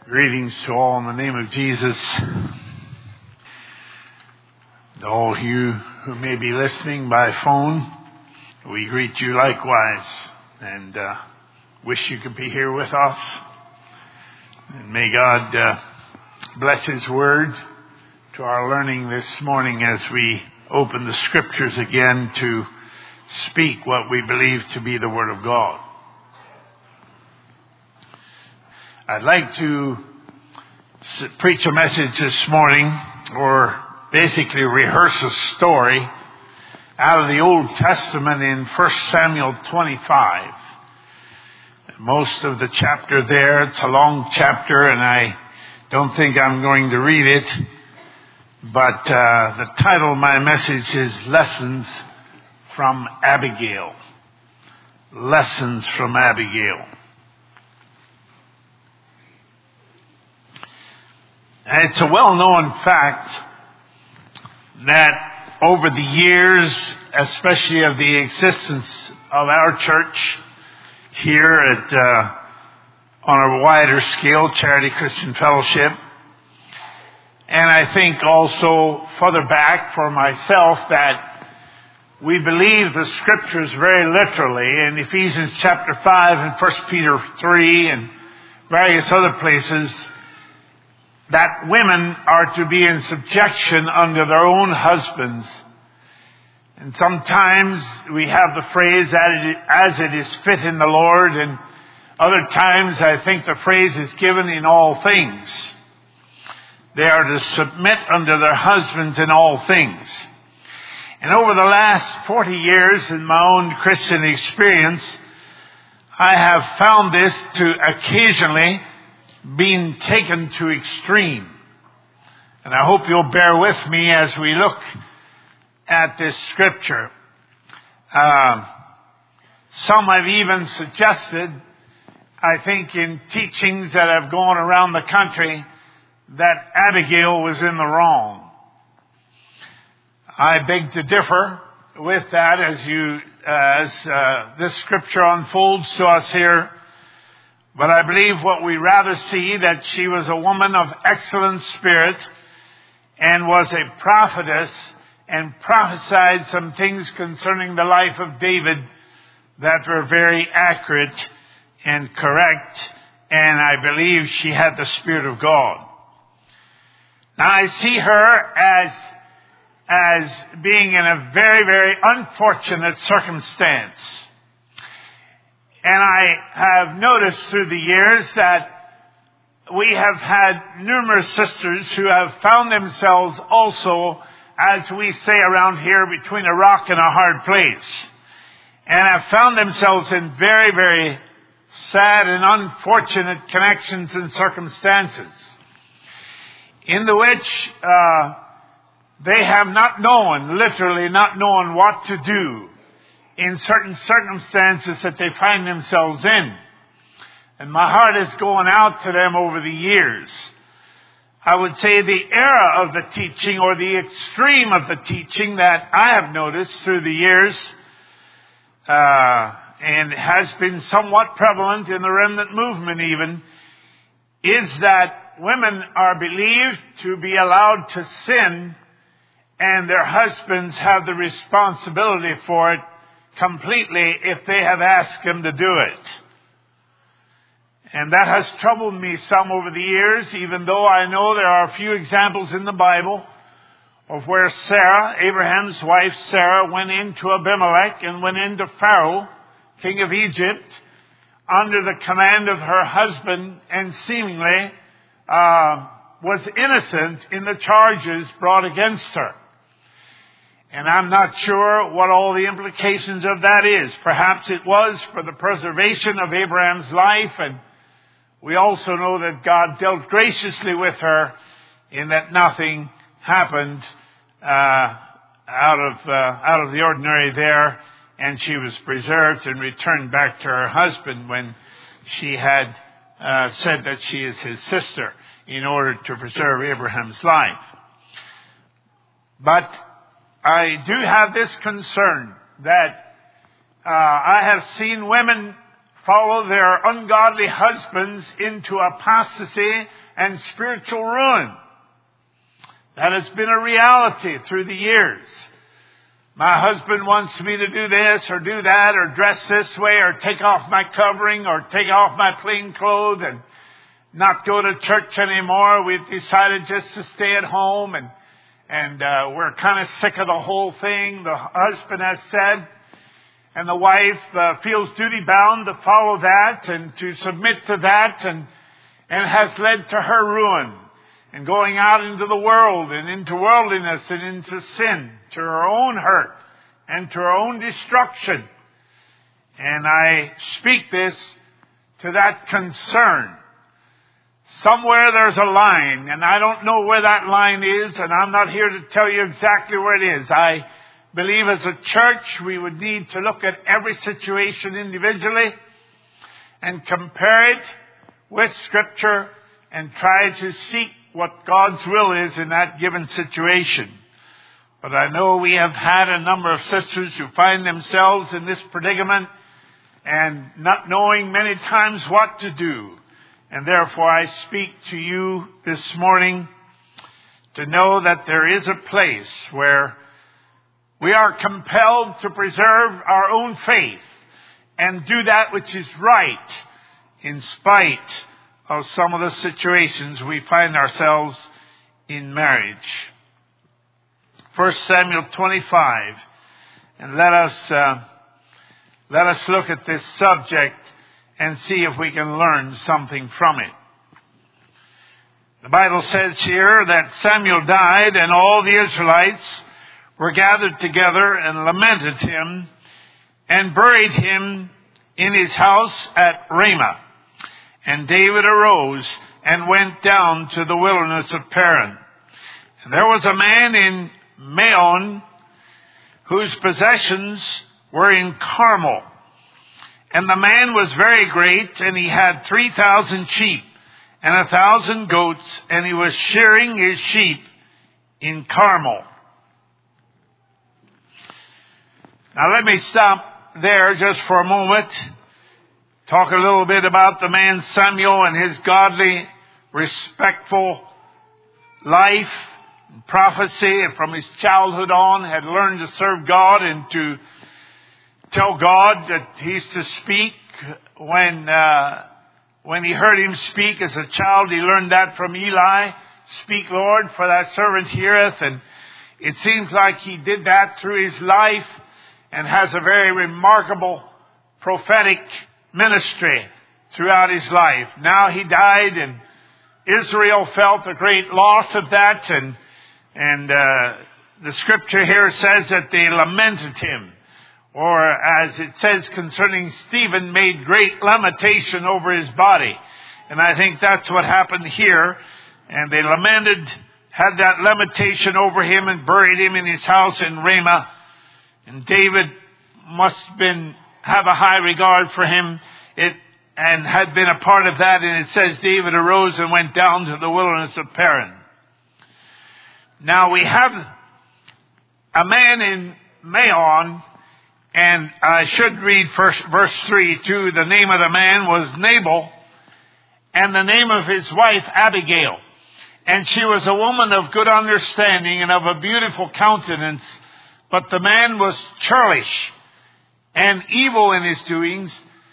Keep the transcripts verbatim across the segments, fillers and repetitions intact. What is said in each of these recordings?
Greetings to all in the name of Jesus. To all you who may be listening by phone, we greet you likewise and uh, wish you could be here with us. And may God uh, bless His Word to our learning this morning as we open the Scriptures again to speak what we believe to be the Word of God. I'd like to preach a message this morning, or basically rehearse a story out of the Old Testament in First Samuel twenty-five. Most of the chapter there, it's a long chapter, and I don't think I'm going to read it, but uh, the title of my message is Lessons from Abigail. Lessons from Abigail. And it's a well-known fact that over the years, especially of the existence of our church here at, uh, on a wider scale, Charity Christian Fellowship, and I think also further back for myself that we believe the Scriptures very literally in Ephesians chapter five and First Peter three and various other places, that women are to be in subjection under their own husbands. And sometimes we have the phrase, as it is fit in the Lord, and other times I think the phrase is given in all things. They are to submit under their husbands in all things. And over the last forty years in my own Christian experience, I have found this to occasionally being taken to extreme. And I hope you'll bear with me as we look at this scripture. Uh, some have even suggested, I think in teachings that have gone around the country, that Abigail was in the wrong. I beg to differ with that as you, uh, as uh, this scripture unfolds to us here. But I believe what we rather see, that she was a woman of excellent spirit and was a prophetess and prophesied some things concerning the life of David that were very accurate and correct. And I believe she had the Spirit of God. Now I see her as, as being in a very, very unfortunate circumstance. And I have noticed through the years that we have had numerous sisters who have found themselves also, as we say around here, between a rock and a hard place. And have found themselves in very, very sad and unfortunate connections and circumstances, in the which uh, they have not known, literally not known what to do in certain circumstances that they find themselves in. And my heart is going out to them over the years. I would say the era of the teaching, or the extreme of the teaching that I have noticed through the years, uh, and has been somewhat prevalent in the remnant movement even, is that women are believed to be allowed to sin, and their husbands have the responsibility for it completely if they have asked him to do it. And that has troubled me some over the years, even though I know there are a few examples in the Bible of where Sarah, Abraham's wife Sarah, went into Abimelech and went into Pharaoh, king of Egypt, under the command of her husband, and seemingly uh, was innocent in the charges brought against her. And I'm not sure what all the implications of that is. Perhaps it was for the preservation of Abraham's life, and we also know that God dealt graciously with her in that nothing happened uh, out of uh, out of the ordinary there, and she was preserved and returned back to her husband when she had uh, said that she is his sister in order to preserve Abraham's life. But I do have this concern that uh, I have seen women follow their ungodly husbands into apostasy and spiritual ruin. That has been a reality through the years. My husband wants me to do this or do that or dress this way or take off my covering or take off my plain clothes and not go to church anymore. We've decided just to stay at home, and and uh, we're kind of sick of the whole thing, the husband has said. And the wife uh, feels duty bound to follow that and to submit to that, and and has led to her ruin and going out into the world and into worldliness and into sin, to her own hurt and to her own destruction. And I speak this to that concern. Somewhere there's a line, and I don't know where that line is, and I'm not here to tell you exactly where it is. I believe as a church we would need to look at every situation individually and compare it with Scripture and try to seek what God's will is in that given situation. But I know we have had a number of sisters who find themselves in this predicament and not knowing many times what to do. And therefore I speak to you this morning to know that there is a place where we are compelled to preserve our own faith and do that which is right in spite of some of the situations we find ourselves in marriage. First Samuel twenty-five, and let us uh, let us look at this subject and see if we can learn something from it. The Bible says here that Samuel died, and all the Israelites were gathered together and lamented him and buried him in his house at Ramah. And David arose and went down to the wilderness of Paran. And there was a man in Maon whose possessions were in Carmel. And the man was very great, and he had three thousand sheep and a thousand goats, and he was shearing his sheep in Carmel. Now let me stop there just for a moment. Talk a little bit about the man Samuel and his godly, respectful life and prophecy. And from his childhood on had learned to serve God and to tell God that he's to speak. When uh, when he heard him speak as a child, he learned that from Eli. Speak, Lord, for thy servant heareth. And it seems like he did that through his life and has a very remarkable prophetic ministry throughout his life. Now he died, and Israel felt a great loss of that, and and uh, the scripture here says that they lamented him, or as it says concerning Stephen, made great lamentation over his body. And I think that's what happened here. And they lamented, had that lamentation over him, and buried him in his house in Ramah. And David must have been have a high regard for him, it and had been a part of that. And it says David arose and went down to the wilderness of Paran. Now we have a man in Maon, and I should read first, verse three too. The name of the man was Nabal, and the name of his wife Abigail. And she was a woman of good understanding and of a beautiful countenance. But the man was churlish and evil in his doings.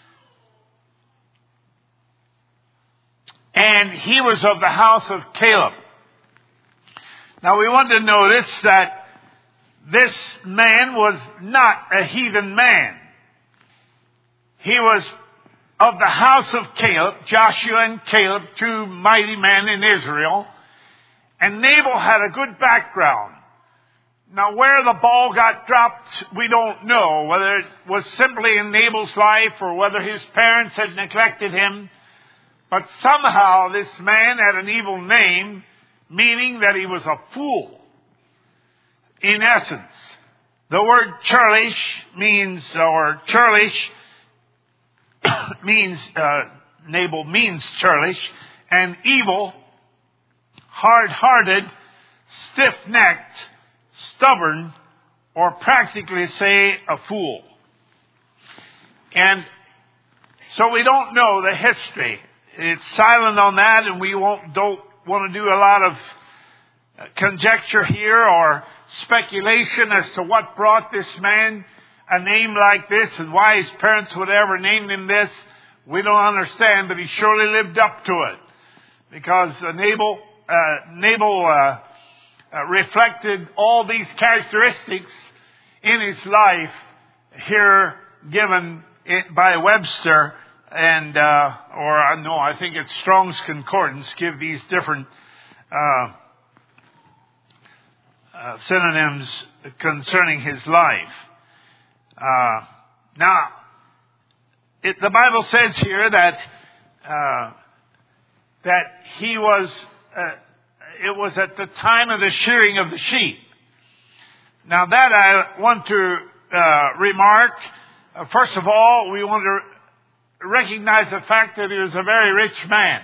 And he was of the house of Caleb. Now we want to notice that this man was not a heathen man. He was of the house of Caleb, Joshua and Caleb, two mighty men in Israel. And Nabal had a good background. Now, where the ball got dropped, we don't know. Whether it was simply in Nabal's life or whether his parents had neglected him. But somehow this man had an evil name, meaning that he was a fool. In essence, the word churlish means, or churlish means, uh, Nabal means churlish, and evil, hard-hearted, stiff-necked, stubborn, or practically say a fool. And So we don't know the history. It's silent on that, and we won't, don't want to do a lot of conjecture here or speculation as to what brought this man a name like this and why his parents would ever name him this. We don't understand, but he surely lived up to it, because uh, Nabal, uh, Nabal uh, uh, reflected all these characteristics in his life here given it by Webster, and uh, or uh, no, I think it's Strong's Concordance give these different uh, uh, synonyms concerning his life. Uh, now, it, the Bible says here that uh, that he was. Uh, it was at the time of the shearing of the sheep. Now, that I want to uh, remark. Uh, first of all, we want to recognize the fact that he was a very rich man,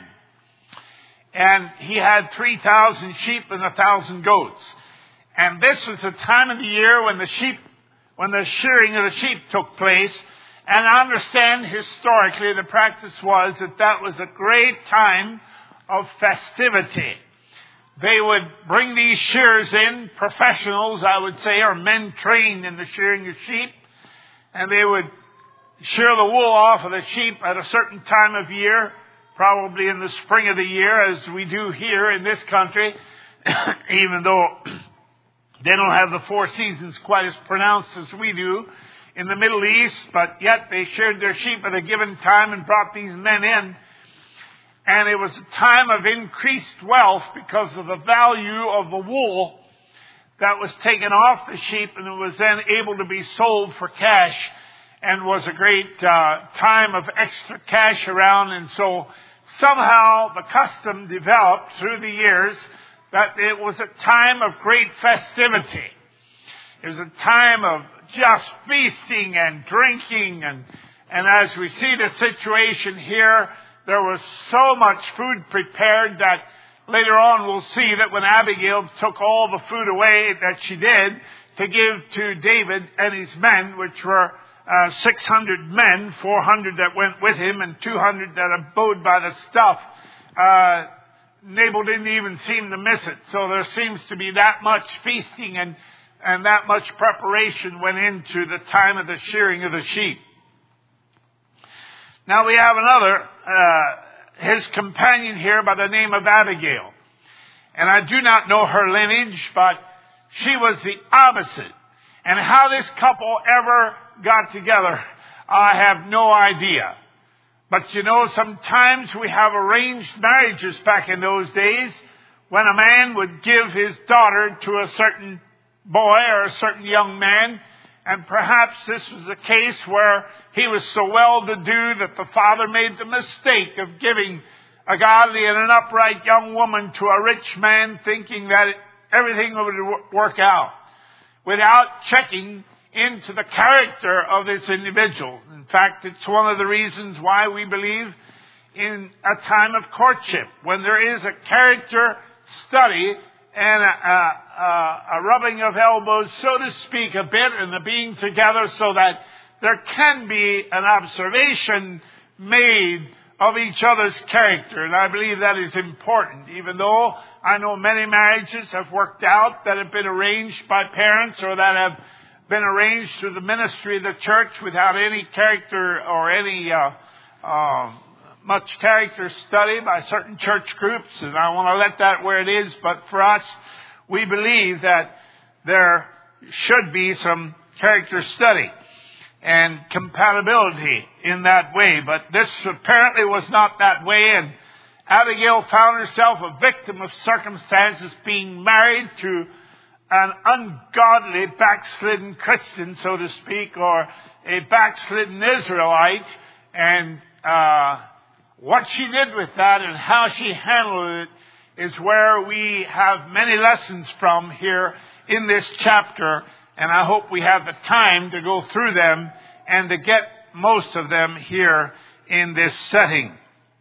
and he had three thousand sheep and a thousand goats. And this was the time of the year when the sheep, when the shearing of the sheep took place. And I understand historically the practice was that that was a great time of festivity. They would bring these shearers in, professionals, I would say, or men trained in the shearing of sheep, and they would shear the wool off of the sheep at a certain time of year, probably in the spring of the year, as we do here in this country, even though they don't have the four seasons quite as pronounced as we do in the Middle East, but yet they sheared their sheep at a given time and brought these men in. And it was a time of increased wealth because of the value of the wool that was taken off the sheep, and it was then able to be sold for cash, and was a great uh, time of extra cash around. And so somehow the custom developed through the years that it was a time of great festivity. It was a time of just feasting and drinking. And, and as we see the situation here, there was so much food prepared that later on we'll see that when Abigail took all the food away that she did to give to David and his men, which were uh, six hundred men, four hundred that went with him and two hundred that abode by the stuff, uh, Nabal didn't even seem to miss it. So there seems to be that much feasting and, and that much preparation went into the time of the shearing of the sheep. Now we have another, uh, his companion here by the name of Abigail. And I do not know her lineage, but she was the opposite. And how this couple ever got together, I have no idea. But you know, sometimes we have arranged marriages back in those days when a man would give his daughter to a certain boy or a certain young man. And perhaps this was a case where he was so well-to-do that the father made the mistake of giving a godly and an upright young woman to a rich man, thinking that it, everything would work out, without checking into the character of this individual. In fact, it's one of the reasons why we believe in a time of courtship, when there is a character study and a, a, a rubbing of elbows, so to speak, a bit, and the being together so that there can be an observation made of each other's character. And I believe that is important, even though I know many marriages have worked out that have been arranged by parents or that have been arranged through the ministry of the church without any character or any uh, uh, much character study by certain church groups. And I want to let that where it is. But for us, we believe that there should be some character study and compatibility in that way. But this apparently was not that way. And Abigail found herself a victim of circumstances, being married to an ungodly backslidden Christian, so to speak, or a backslidden Israelite. And uh, what she did with that and how she handled it is where we have many lessons from here in this chapter. And I hope we have the time to go through them and to get most of them here in this setting.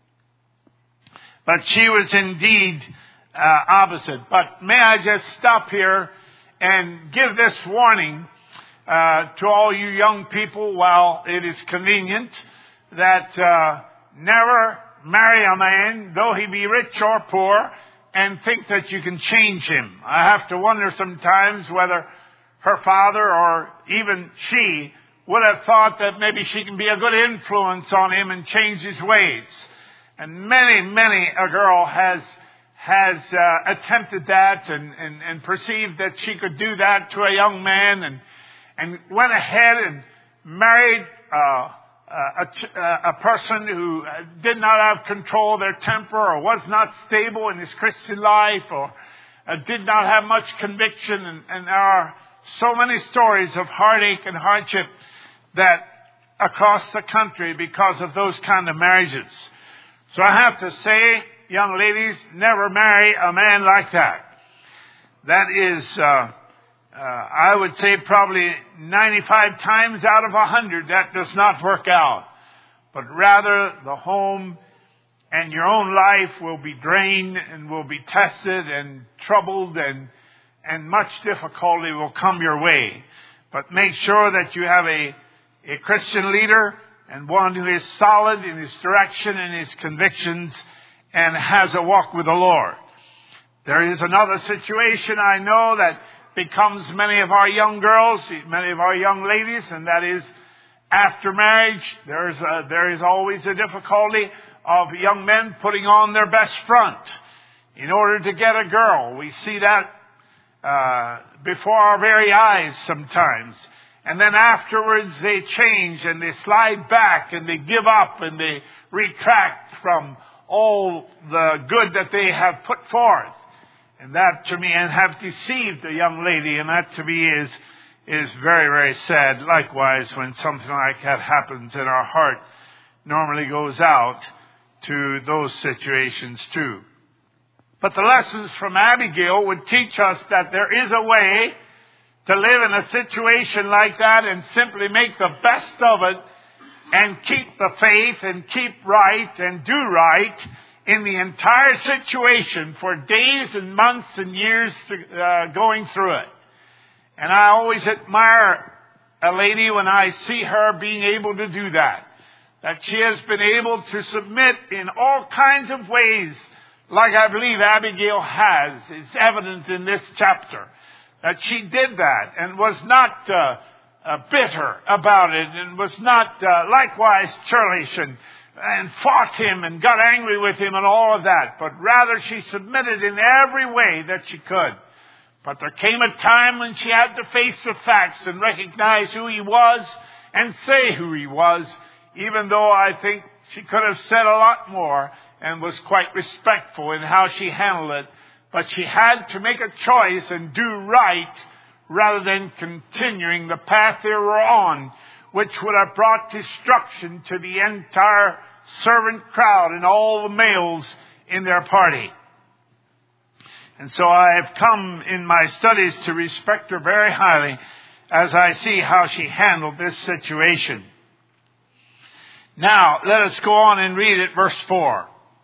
But she was indeed uh, opposite. But may I just stop here and give this warning uh, to all you young people while it is convenient. that uh, never marry a man, though he be rich or poor, and think that you can change him. I have to wonder sometimes whether her father or even she would have thought that maybe she can be a good influence on him and change his ways. And many, many a girl has has uh, attempted that and, and, and perceived that she could do that to a young man, and and went ahead and married uh, a, a, a person who did not have control of their temper, or was not stable in his Christian life, or uh, did not have much conviction. And, and there are so many stories of heartache and hardship that across the country because of those kind of marriages. So I have to say, young ladies, never marry a man like that. That is, uh, uh, I would say probably ninety-five times out of one hundred that does not work out. But rather the home and your own life will be drained and will be tested and troubled, and and much difficulty will come your way. But make sure that you have a, a Christian leader, and one who is solid in his direction and his convictions and has a walk with the Lord. There is another situation I know that becomes many of our young girls, many of our young ladies, and that is after marriage, there is a, there is always a difficulty of young men putting on their best front in order to get a girl. We see that uh, before our very eyes sometimes. And then afterwards they change and they slide back and they give up and they retract from all the good that they have put forth. And that to me, and have deceived the young lady, and that to me is is very, very sad. Likewise, when something like that happens, and our heart normally goes out to those situations too. But the lessons from Abigail would teach us that there is a way to live in a situation like that and simply make the best of it and keep the faith and keep right and do right in the entire situation for days and months and years to, uh, going through it. And I always admire a lady when I see her being able to do that. That she has been able to submit in all kinds of ways, like I believe Abigail has. It's evident in this chapter that she did that and was not uh, uh, bitter about it, and was not uh, likewise churlish and, and fought him and got angry with him and all of that. But rather she submitted in every way that she could. But there came a time when she had to face the facts and recognize who he was and say who he was, even though I think she could have said a lot more and was quite respectful in how she handled it. But she had to make a choice and do right rather than continuing the path they were on, which would have brought destruction to the entire servant crowd and all the males in their party. And so I have come in my studies to respect her very highly as I see how she handled this situation. Now, let us go on and read it, verse four.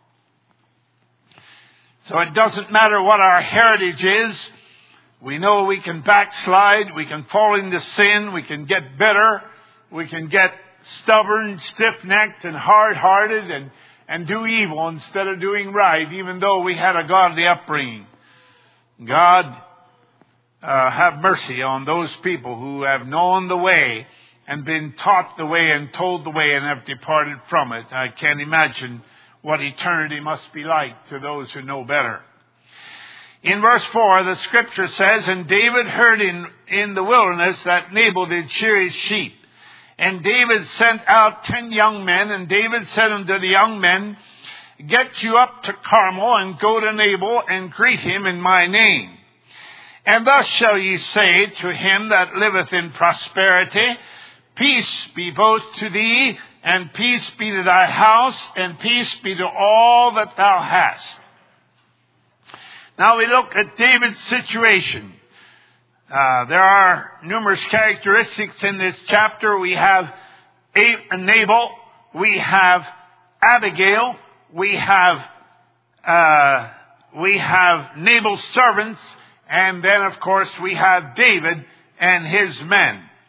So it doesn't matter what our heritage is. We know we can backslide, we can fall into sin, we can get bitter, we can get stubborn, stiff-necked, and hard-hearted, and, and do evil instead of doing right, even though we had a godly upbringing. God, uh, have mercy on those people who have known the way and been taught the way and told the way and have departed from it. I can't imagine what eternity must be like to those who know better. In verse four, the scripture says, "And David heard in, in the wilderness that Nabal did shear his sheep. And David sent out ten young men, and David said unto the young men, Get you up to Carmel, and go to Nabal, and greet him in my name. And thus shall ye say to him that liveth in prosperity, Peace be both to thee, and peace be to thy house, and peace be to all that thou hast." Now we look at David's situation. Uh, there are numerous characteristics in this chapter. We have Nabal, we have Abigail, we have uh, we have Nabal's servants, and then of course we have David and his men.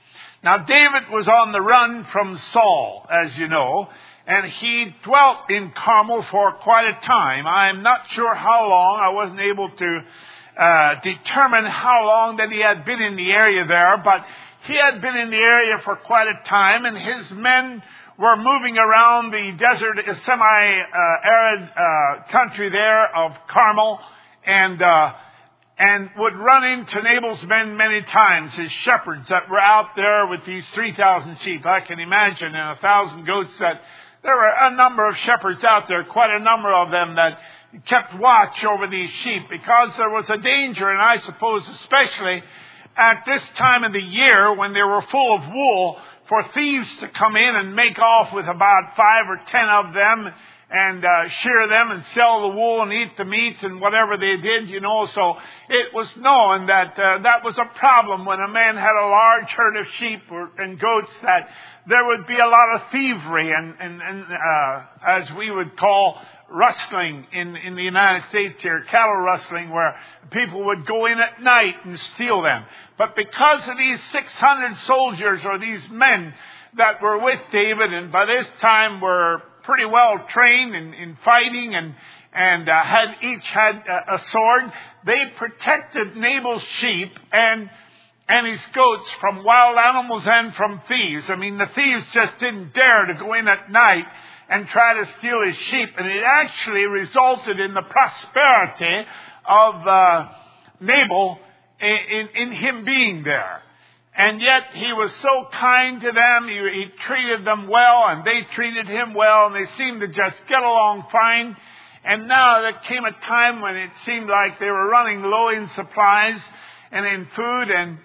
Now, David was on the run from Saul, as you know, and he dwelt in Carmel for quite a time. I'm not sure how long. I wasn't able to uh, determine how long that he had been in the area there, but he had been in the area for quite a time, and his men were moving around the desert, semi-arid uh, country there of Carmel, and uh, and would run into Nabal's men many times, his shepherds that were out there with these three thousand sheep. I can imagine, and a thousand goats, that there were a number of shepherds out there, quite a number of them that kept watch over these sheep, because there was a danger, and I suppose especially at this time of the year when they were full of wool, for thieves to come in and make off with about five or ten of them and uh, shear them and sell the wool and eat the meat and whatever they did, you know. So it was known that uh, that was a problem when a man had a large herd of sheep or, and goats, that there would be a lot of thievery and, and, and uh, as we would call rustling in, in the United States here, cattle rustling, where people would go in at night and steal them. But because of these six hundred soldiers, or these men that were with David, and by this time were pretty well trained in, in fighting and and uh, had each had a, a sword, they protected Nabal's sheep and and his goats from wild animals and from thieves. I mean, the thieves just didn't dare to go in at night and try to steal his sheep. And it actually resulted in the prosperity of uh, Nabal in, in, in him being there. And yet he was so kind to them, he, he treated them well, and they treated him well, and they seemed to just get along fine. And now there came a time when it seemed like they were running low in supplies and in food, and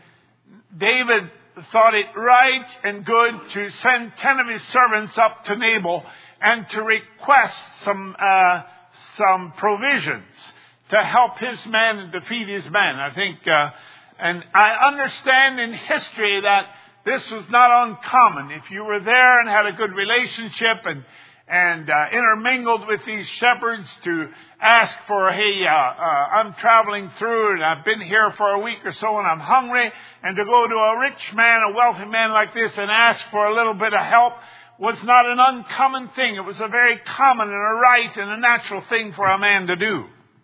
David thought it right and good to send ten of his servants up to Nabal and to request some uh, some provisions to help his men and to feed his men. I think, uh, and I understand in history that this was not uncommon. If you were there and had a good relationship and and uh, intermingled with these shepherds, to ask for, hey, uh, uh, I'm traveling through and I've been here for a week or so and I'm hungry, and to go to a rich man, a wealthy man like this, and ask for a little bit of help was not an uncommon thing. It was a very common and a right and a natural thing for a man to do.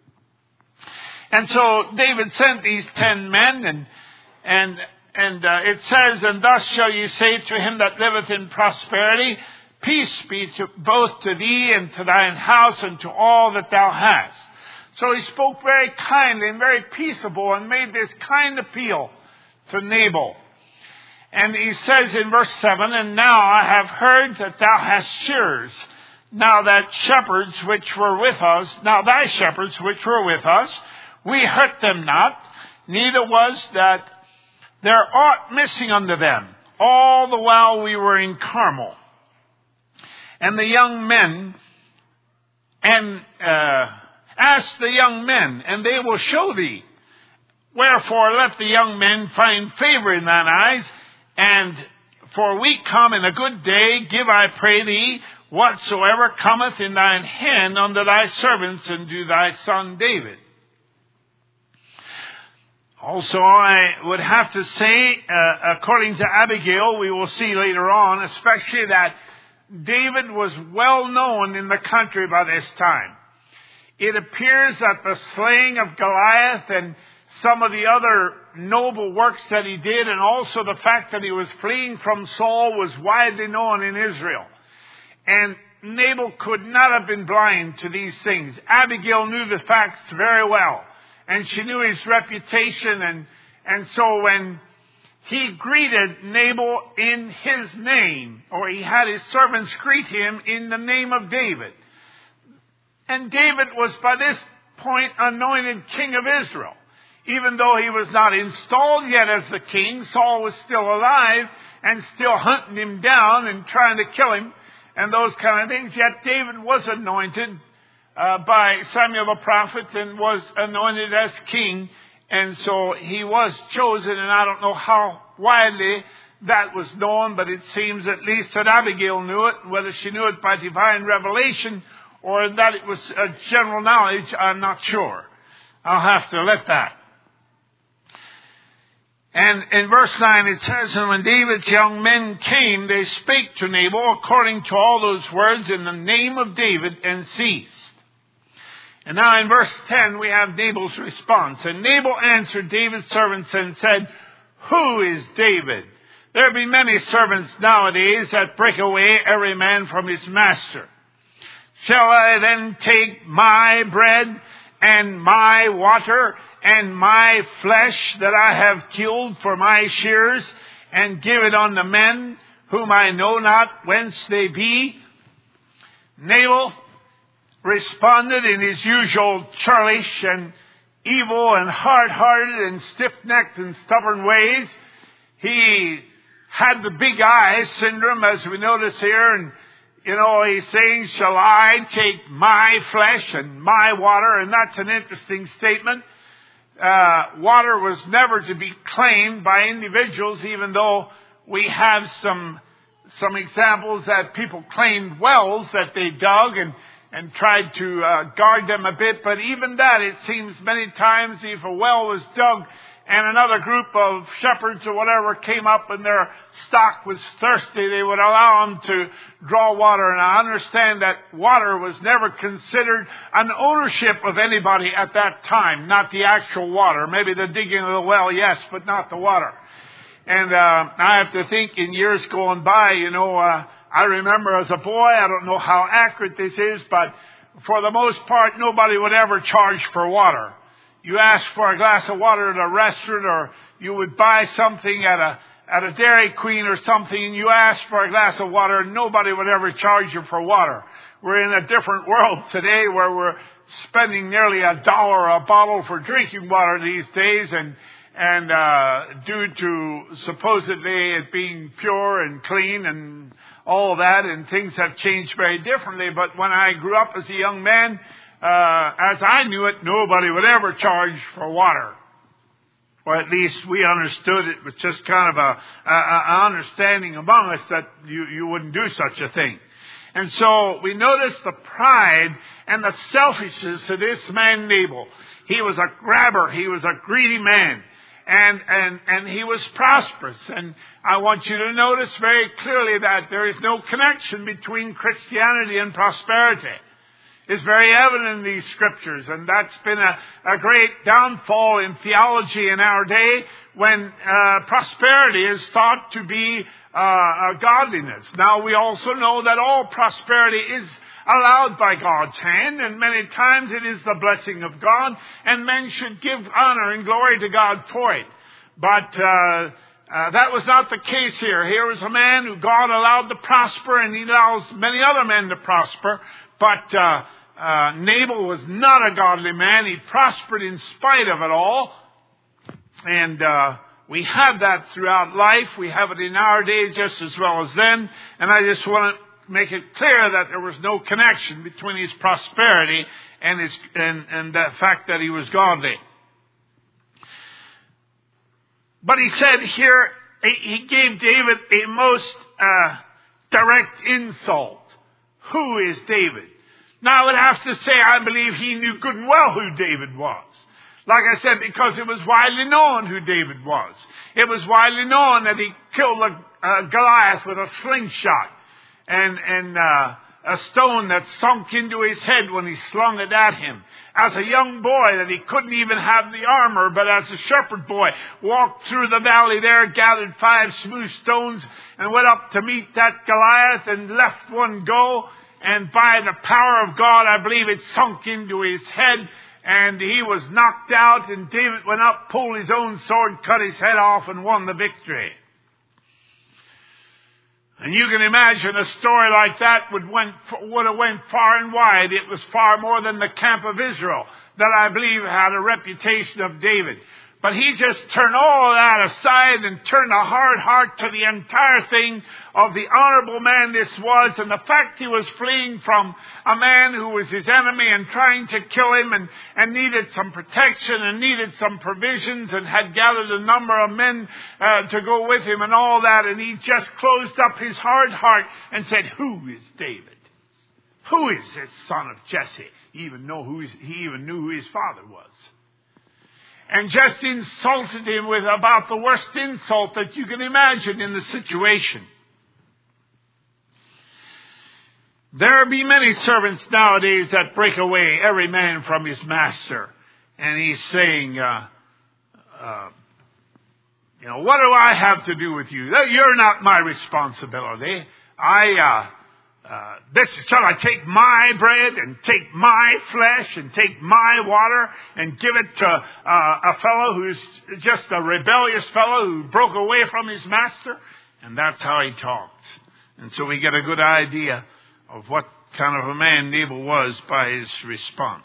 And so David sent these ten men, and and and uh, it says, and thus shall you say to him that liveth in prosperity, peace be to both to thee and to thine house and to all that thou hast. So he spoke very kindly and very peaceable and made this kind appeal to Nabal. And he says in verse seven, and now I have heard that thou hast shearers. Now that shepherds which were with us, now thy shepherds which were with us, we hurt them not, neither was that there aught missing unto them, all the while we were in Carmel. And the young men, and uh, ask the young men, and they will show thee. Wherefore let the young men find favor in thine eyes, and for we come in a good day, give, I pray thee, whatsoever cometh in thine hand unto thy servants and to thy son David. Also, I would have to say, uh, according to Abigail, we will see later on, especially that David was well known in the country by this time. It appears that the slaying of Goliath and some of the other noble works that he did, and also the fact that he was fleeing from Saul, was widely known in Israel. And Nabal could not have been blind to these things. Abigail knew the facts very well, and she knew his reputation, and, and so when he greeted Nabal in his name, or he had his servants greet him in the name of David. And David was by this point anointed king of Israel. Even though he was not installed yet as the king, Saul was still alive and still hunting him down and trying to kill him and those kind of things. Yet David was anointed uh, by Samuel the prophet and was anointed as king. And so he was chosen, and I don't know how widely that was known, but it seems at least that Abigail knew it. Whether she knew it by divine revelation or that it was a general knowledge, I'm not sure. I'll have to let that. And in verse nine it says, and when David's young men came, they spake to Nabal according to all those words in the name of David, and ceased. And now in verse ten we have Nabal's response. And Nabal answered David's servants and said, who is David? There be many servants nowadays that break away every man from his master. Shall I then take my bread and my water and my flesh that I have killed for my shears, and give it unto men whom I know not whence they be? Nabal responded in his usual churlish and evil and hard-hearted and stiff-necked and stubborn ways. He had the big eye syndrome, as we notice here, and you know, he's saying, shall I take my flesh and my water? And that's an interesting statement. Uh, water was never to be claimed by individuals, even though we have some some examples that people claimed wells that they dug and, and tried to uh, guard them a bit. But even that, it seems many times, if a well was dug and another group of shepherds or whatever came up and their stock was thirsty, they would allow them to draw water. And I understand that water was never considered an ownership of anybody at that time, not the actual water. Maybe the digging of the well, yes, but not the water. And uh, I have to think in years going by, you know, uh, I remember as a boy, I don't know how accurate this is, but for the most part, nobody would ever charge for water. You ask for a glass of water at a restaurant, or you would buy something at a at a Dairy Queen or something, and you ask for a glass of water, and nobody would ever charge you for water. We're in a different world today where we're spending nearly a dollar a bottle for drinking water these days, and and uh, due to supposedly it being pure and clean and all of that, and things have changed very differently. But when I grew up as a young man, Uh, as I knew it, nobody would ever charge for water. Or at least we understood it was just kind of a, a, a understanding among us that you, you wouldn't do such a thing. And so we notice the pride and the selfishness of this man Nabal. He was a grabber. He was a greedy man. And, and, and he was prosperous. And I want you to notice very clearly that there is no connection between Christianity and prosperity. Is very evident in these scriptures, and that's been a, a great downfall in theology in our day, when uh, prosperity is thought to be uh, a godliness. Now, we also know that all prosperity is allowed by God's hand, and many times it is the blessing of God, and men should give honor and glory to God for it. But uh, uh, that was not the case here. Here was a man who God allowed to prosper, and He allows many other men to prosper, but uh, Uh, Nabal was not a godly man. He prospered in spite of it all. And uh, we have that throughout life. We have it in our days just as well as then. And I just want to make it clear that there was no connection between his prosperity and, his, and, and the fact that he was godly. But he said here, he gave David a most uh, direct insult. Who is David? Now, I would have to say, I believe he knew good and well who David was. Like I said, because it was widely known who David was. It was widely known that he killed uh, Goliath with a slingshot and, and uh, a stone that sunk into his head when he slung it at him. As a young boy, that he couldn't even have the armor, but as a shepherd boy, walked through the valley there, gathered five smooth stones, and went up to meet that Goliath and left one go. And by the power of God, I believe it sunk into his head, and he was knocked out, and David went up, pulled his own sword, cut his head off, and won the victory. And you can imagine a story like that would, went, would have went far and wide. It was far more than the camp of Israel that I believe had a reputation of David. But he just turned all of that aside and turned a hard heart to the entire thing of the honorable man this was, and the fact he was fleeing from a man who was his enemy and trying to kill him, and, and needed some protection and needed some provisions, and had gathered a number of men uh, to go with him and all that. And he just closed up his hard heart and said, who is David? Who is this son of Jesse? He even, know who he even knew who his father was. and just insulted him with about the worst insult that you can imagine in the situation. There be many servants nowadays that break away every man from his master. And he's saying, uh, uh, you know, what do I have to do with you? You're not my responsibility. I, uh, uh, this, shall I take my bread and take my flesh and take my water and give it to uh, a fellow who's just a rebellious fellow who broke away from his master? And that's how he talked. And so we get a good idea of what kind of a man Nabal was by his response.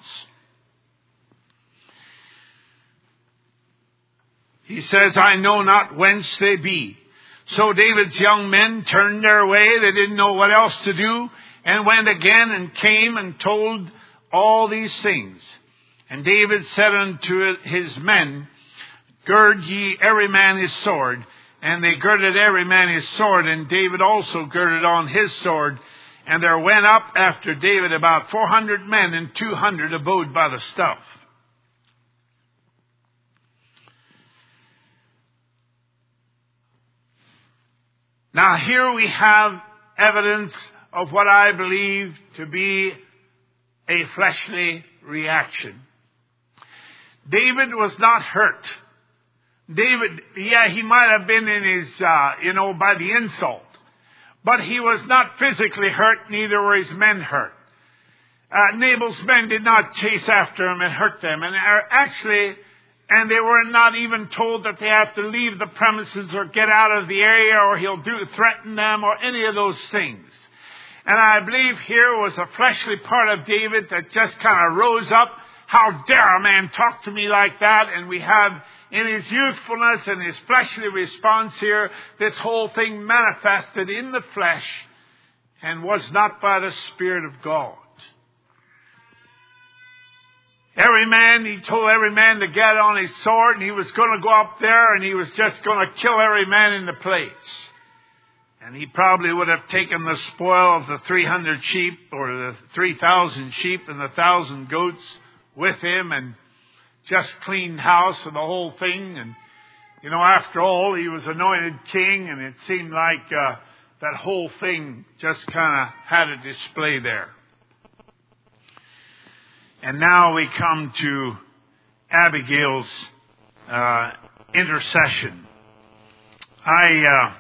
He says, I know not whence they be. So David's young men turned their way. They didn't know what else to do, and went again and came and told all these things. And David said unto his men, gird ye every man his sword. And they girded every man his sword, and David also girded on his sword. And there went up after David about four hundred men, and two hundred abode by the stuff. Now here we have evidence of what I believe to be a fleshly reaction. David was not hurt. David, yeah, he might have been in his, uh, you know, by the insult. But he was not physically hurt, neither were his men hurt. Uh, Nabal's men did not chase after him and hurt them. And actually, and they were not even told that they have to leave the premises or get out of the area or he'll do threaten them or any of those things. And I believe here was a fleshly part of David that just kind of rose up. How dare a man talk to me like that? And we have in his youthfulness and his fleshly response here, this whole thing manifested in the flesh and was not by the Spirit of God. Every man, he told every man to get on his sword, and he was going to go up there and he was just going to kill every man in the place. And he probably would have taken the spoil of the three hundred sheep or the three thousand sheep and the one thousand goats with him and just cleaned house and the whole thing. And, you know, after all, he was anointed king, and it seemed like uh, that whole thing just kind of had a display there. And now we come to Abigail's uh, intercession. I uh,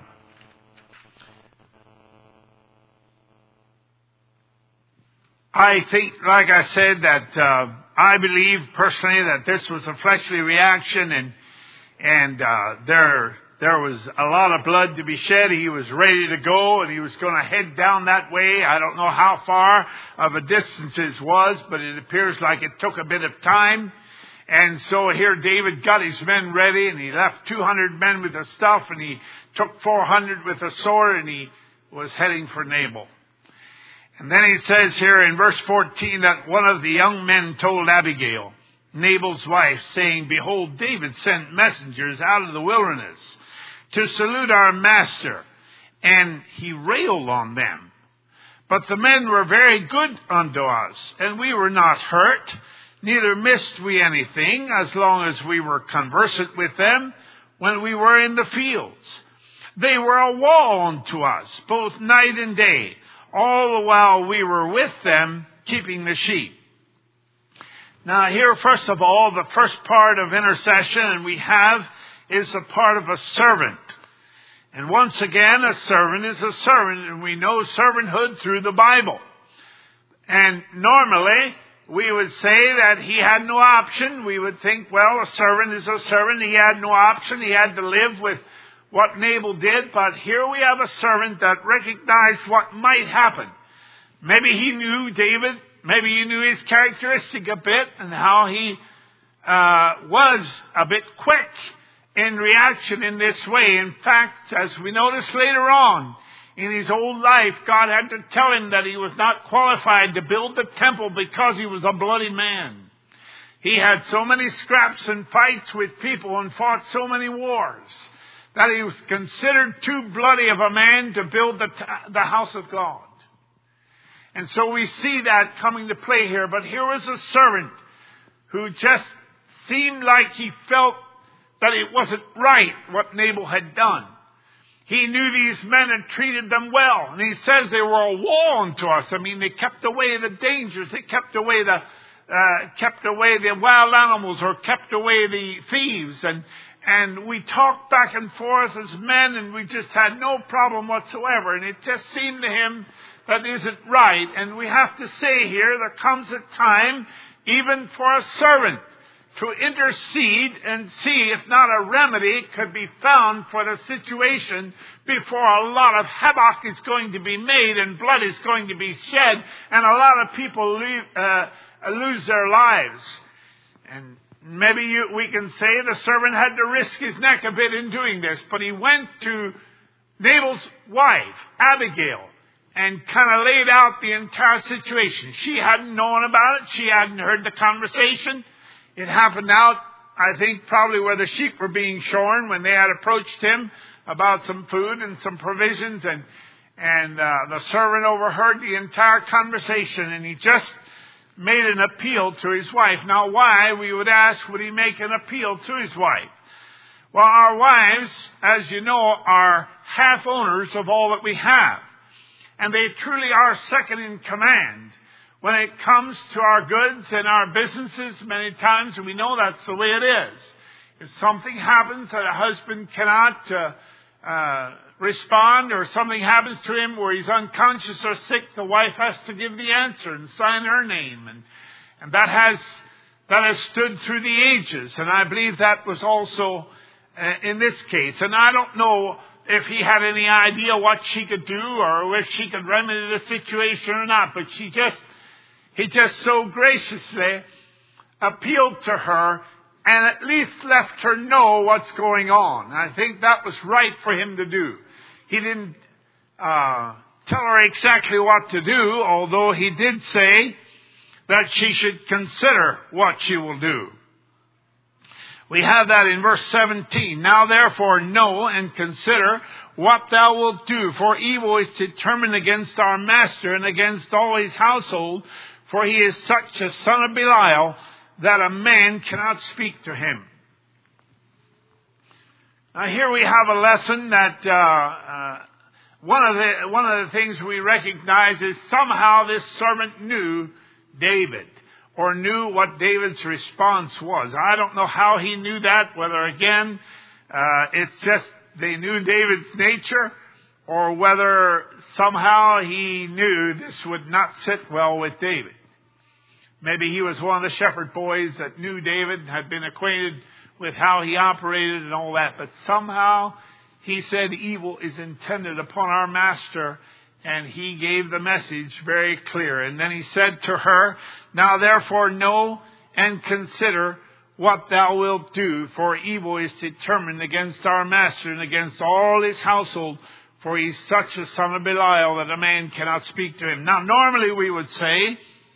I think, like I said, that uh, I believe personally that this was a fleshly reaction, and and uh, there there was a lot of blood to be shed. He was ready to go, and he was going to head down that way. I don't know how far of a distance it was, but it appears like it took a bit of time. And so here David got his men ready, and he left two hundred men with the stuff, and he took four hundred with the sword, and he was heading for Nabal. And then he says here in verse fourteen that one of the young men told Abigail, Nabal's wife, saying, Behold, David sent messengers out of the wilderness to salute our master, and he railed on them. But the men were very good unto us, and we were not hurt, neither missed we anything, as long as we were conversant with them when we were in the fields. They were a wall unto us, both night and day, all the while we were with them, keeping the sheep. Now here, first of all, the first part of intercession, and we have, is the part of a servant. And once again, a servant is a servant, and we know servanthood through the Bible. And normally, we would say that he had no option. We would think, well, a servant is a servant. He had no option. He had to live with what Nabal did. But here we have a servant that recognized what might happen. Maybe he knew David. Maybe he knew his characteristic a bit and how he uh, was a bit quick in reaction in this way. In fact, as we notice later on, in his old life, God had to tell him that he was not qualified to build the temple because he was a bloody man. He had so many scraps and fights with people and fought so many wars that he was considered too bloody of a man to build the, t- the house of God. And so we see that coming to play here. But here was a servant who just seemed like he felt that it wasn't right what Nabal had done. He knew these men had treated them well. And he says they were a wall unto us. I mean, they kept away the dangers. They kept away the uh, kept away the wild animals, or kept away the thieves. And and we talked back and forth as men, and we just had no problem whatsoever. And it just seemed to him that isn't right. And we have to say here, there comes a time, even for a servant, to intercede and see if not a remedy could be found for the situation before a lot of havoc is going to be made and blood is going to be shed and a lot of people leave, uh, lose their lives. And maybe you, we can say the servant had to risk his neck a bit in doing this, but he went to Nabal's wife, Abigail, and kind of laid out the entire situation. She hadn't known about it. She hadn't heard the conversation. It happened out, I think, probably where the sheep were being shorn, when they had approached him about some food and some provisions, and and uh, the servant overheard the entire conversation, and he just made an appeal to his wife. Now, why, we would ask, would he make an appeal to his wife? Well, our wives, as you know, are half owners of all that we have, and they truly are second in command when it comes to our goods and our businesses. Many times, and we know that's the way it is. If something happens that a husband cannot uh, uh, respond, or something happens to him where he's unconscious or sick, the wife has to give the answer and sign her name. And, and that has that has stood through the ages. And I believe that was also uh, in this case. And I don't know if he had any idea what she could do, or if she could remedy the situation or not. But she just He just so graciously appealed to her and at least left her know what's going on. I think that was right for him to do. He didn't uh, tell her exactly what to do, although he did say that she should consider what she will do. We have that in verse seventeen. Now therefore know and consider what thou wilt do, for evil is determined against our master and against all his household, for he is such a son of Belial that a man cannot speak to him. Now here we have a lesson that uh, uh, one of the one of the things we recognize is somehow this servant knew David, or knew what David's response was. I don't know how he knew that, whether again uh, it's just they knew David's nature, or whether somehow he knew this would not sit well with David. Maybe he was one of the shepherd boys that knew David, had been acquainted with how he operated and all that. But somehow he said evil is intended upon our master, and he gave the message very clear. And then he said to her, now therefore know and consider what thou wilt do, for evil is determined against our master and against all his household, for he is such a son of Belial that a man cannot speak to him. Now normally we would say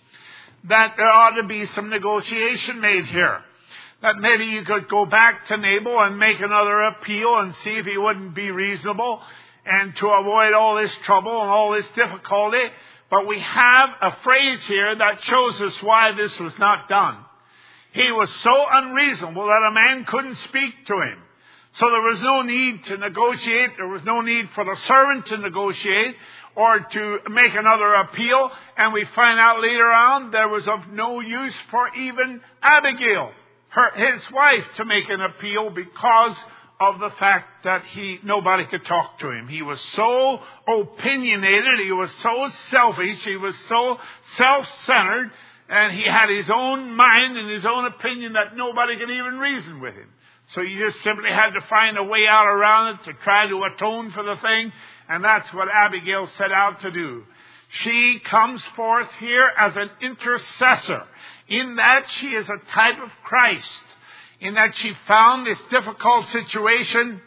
that there ought to be some negotiation made here. That maybe you could go back to Nabal and make another appeal and see if he wouldn't be reasonable, and to avoid all this trouble and all this difficulty. But we have a phrase here that shows us why this was not done. He was so unreasonable that a man couldn't speak to him. So there was no need to negotiate. There was no need for the servant to negotiate or to make another appeal. And we find out later on there was of no use for even Abigail, her, his wife, to make an appeal, because of the fact that he nobody could talk to him. He was so opinionated. He was so selfish. He was so self-centered. And he had his own mind and his own opinion that nobody could even reason with him. So you just simply had to find a way out around it to try to atone for the thing. And that's what Abigail set out to do. She comes forth here as an intercessor, in that she is a type of Christ, in that she found this difficult situation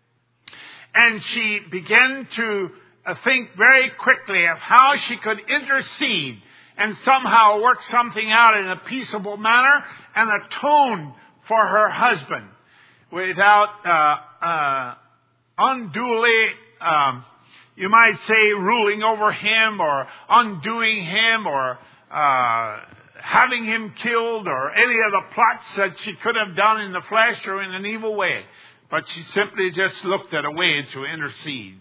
and she began to think very quickly of how she could intercede and somehow work something out in a peaceable manner and atone for her husband without uh, uh, unduly, um, you might say, ruling over him or undoing him or uh, having him killed or any of the plots that she could have done in the flesh or in an evil way. But she simply just looked at a way to intercede.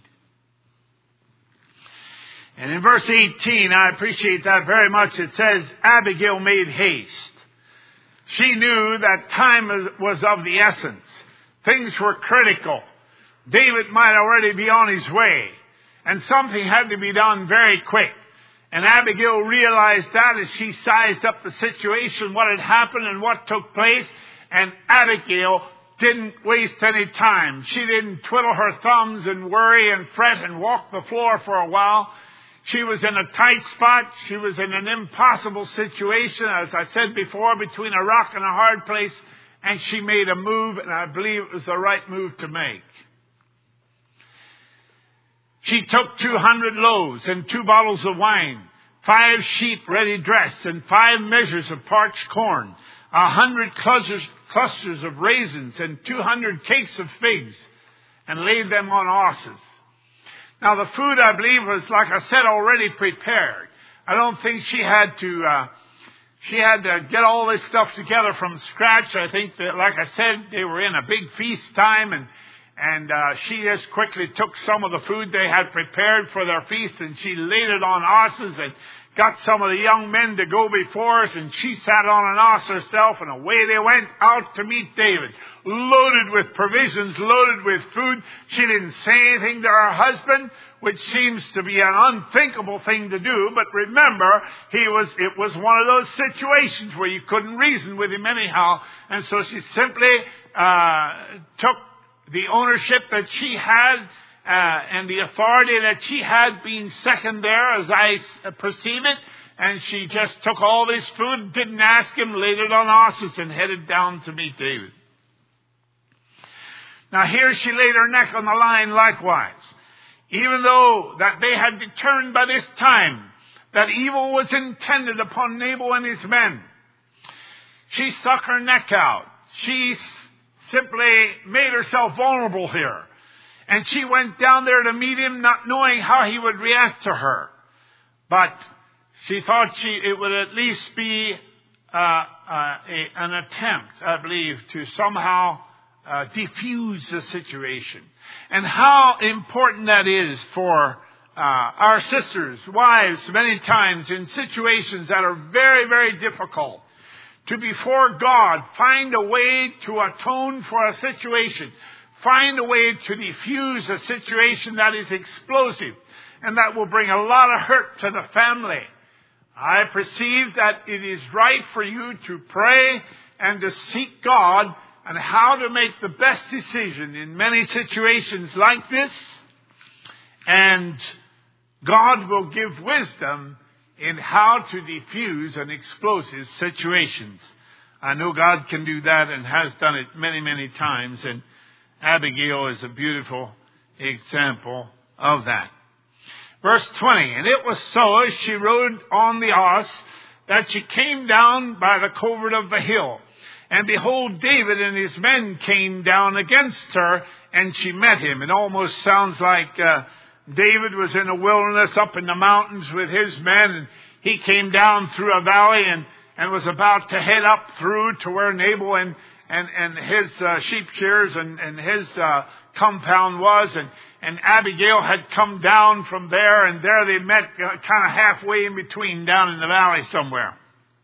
And in verse eighteen, I appreciate that very much. It says, Abigail made haste. She knew that time was of the essence. Things were critical. David might already be on his way. And something had to be done very quick. And Abigail realized that as she sized up the situation, what had happened and what took place. And Abigail didn't waste any time. She didn't twiddle her thumbs and worry and fret and walk the floor for a while. She was in a tight spot. She was in an impossible situation, as I said before, between a rock and a hard place. And she made a move, and I believe it was the right move to make. She took two hundred loaves and two bottles of wine, five sheep ready dressed, and five measures of parched corn, a hundred clusters, clusters of raisins, and two hundred cakes of figs, and laid them on asses. Now, the food, I believe, was, like I said, already prepared. I don't think she had to uh, she had to get all this stuff together from scratch. I think that, like I said, they were in a big feast time, and And uh, she just quickly took some of the food they had prepared for their feast, and she laid it on asses and got some of the young men to go before us, and she sat on an ass herself, and away they went out to meet David, loaded with provisions, loaded with food. She didn't say anything to her husband, which seems to be an unthinkable thing to do. But remember, he was it was one of those situations where you couldn't reason with him anyhow, and so she simply uh, took the ownership that she had uh, and the authority that she had, being second there, as I perceive it. And she just took all this food, didn't ask him, laid it on asses, and headed down to meet David. Now here she laid her neck on the line likewise. Even though that they had determined by this time that evil was intended upon Nabal and his men, she stuck her neck out. She simply made herself vulnerable here. And she went down there to meet him, not knowing how he would react to her. But she thought she it would at least be uh, uh, a, an attempt, I believe, to somehow uh, defuse the situation. And how important that is for uh, our sisters, wives, many times in situations that are very, very difficult, to before God find a way to atone for a situation, find a way to defuse a situation that is explosive and that will bring a lot of hurt to the family. I perceive that it is right for you to pray and to seek God on how to make the best decision in many situations like this. And God will give wisdom in how to defuse an explosive situations. I know God can do that and has done it many, many times. And Abigail is a beautiful example of that. Verse twenty, and it was so as she rode on the ass that she came down by the covert of the hill. And behold, David and his men came down against her, and she met him. It almost sounds like uh, David was in the wilderness up in the mountains with his men, and he came down through a valley and, and was about to head up through to where Nabal and, and, and his uh, sheep shears and, and his uh, compound was. And, and Abigail had come down from there, and there they met uh, kind of halfway in between down in the valley somewhere.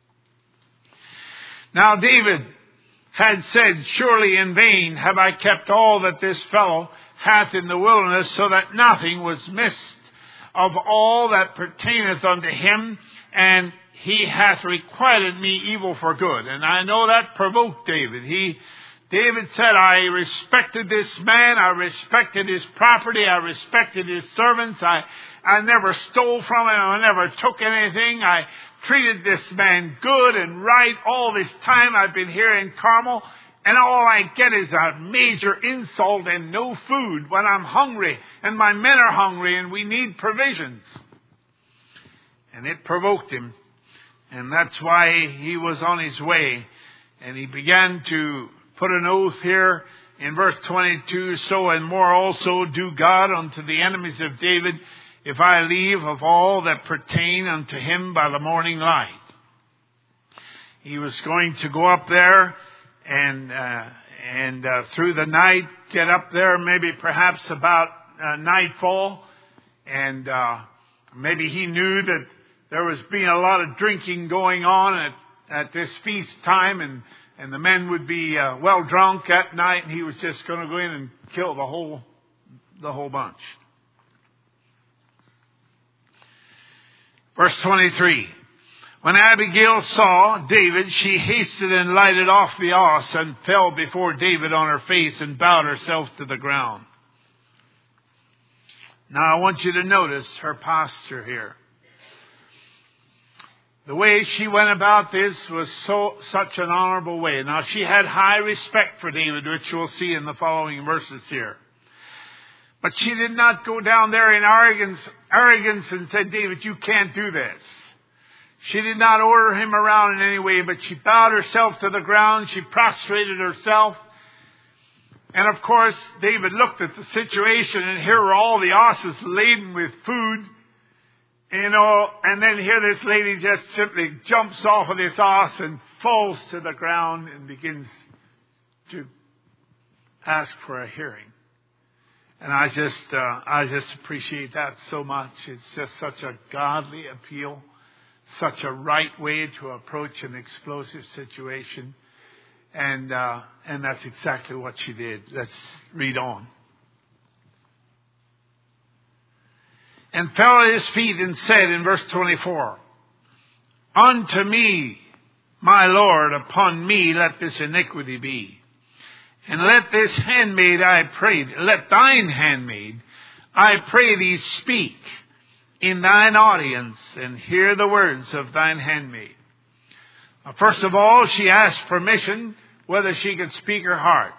Now David had said, surely in vain have I kept all that this fellow hath in the wilderness, so that nothing was missed of all that pertaineth unto him, and he hath requited me evil for good. And I know that provoked David. He, David said, I respected this man, I respected his property, I respected his servants, I, I never stole from him, I never took anything, I treated this man good and right all this time I've been here in Carmel. And all I get is a major insult and no food when I'm hungry and my men are hungry and we need provisions. And it provoked him. And that's why he was on his way. And he began to put an oath here in verse twenty-two. So and more also do God unto the enemies of David, if I leave of all that pertain unto him by the morning light. he was going to go up there and uh, and uh, through the night get up there, maybe perhaps about uh, nightfall, and uh, maybe he knew that there was being a lot of drinking going on at, at this feast time, and, and the men would be uh, well drunk at night, and he was just going to go in and kill the whole the whole bunch. Verse twenty-three. When Abigail saw David, she hasted and lighted off the ass and fell before David on her face and bowed herself to the ground. Now I want you to notice her posture here. The way she went about this was so such an honorable way. Now she had high respect for David, which we'll see in the following verses here. But she did not go down there in arrogance, arrogance and said, David, you can't do this. She did not order him around in any way, but she bowed herself to the ground. She prostrated herself. And of course, David looked at the situation, and here were all the asses laden with food. You know, and then here this lady just simply jumps off of this ass and falls to the ground and begins to ask for a hearing. And I just, uh, I just appreciate that so much. It's just such a godly appeal. Such a right way to approach an explosive situation. And uh, and that's exactly what she did. Let's read on. And fell at his feet and said in verse twenty-four, Unto me, my Lord, upon me let this iniquity be. And let this handmaid, I pray, let thine handmaid, I pray thee, speak in thine audience, and hear the words of thine handmaid. Now, first of all, she asked permission whether she could speak her heart.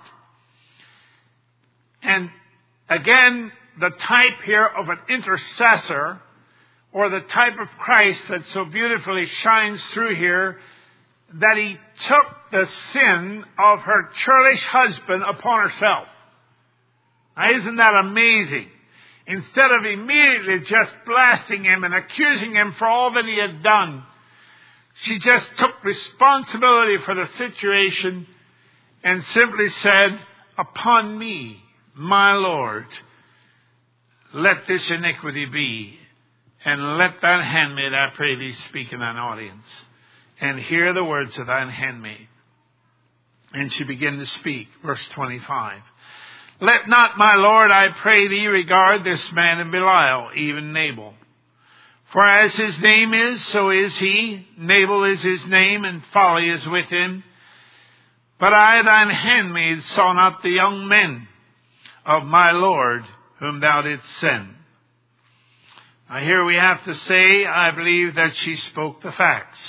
And again, the type here of an intercessor, or the type of Christ that so beautifully shines through here, that he took the sin of her churlish husband upon herself. Now, isn't that amazing? Instead of immediately just blasting him and accusing him for all that he had done, she just took responsibility for the situation and simply said, Upon me, my Lord, let this iniquity be, and let thine handmaid, I pray thee, speak in thine audience, and hear the words of thine handmaid. And she began to speak, verse twenty-five. Let not, my Lord, I pray thee, regard this man of Belial, even Nabal. For as his name is, so is he. Nabal is his name, and folly is with him. But I, thine handmaid, saw not the young men of my Lord, whom thou didst send. Now here we have to say, I believe that she spoke the facts.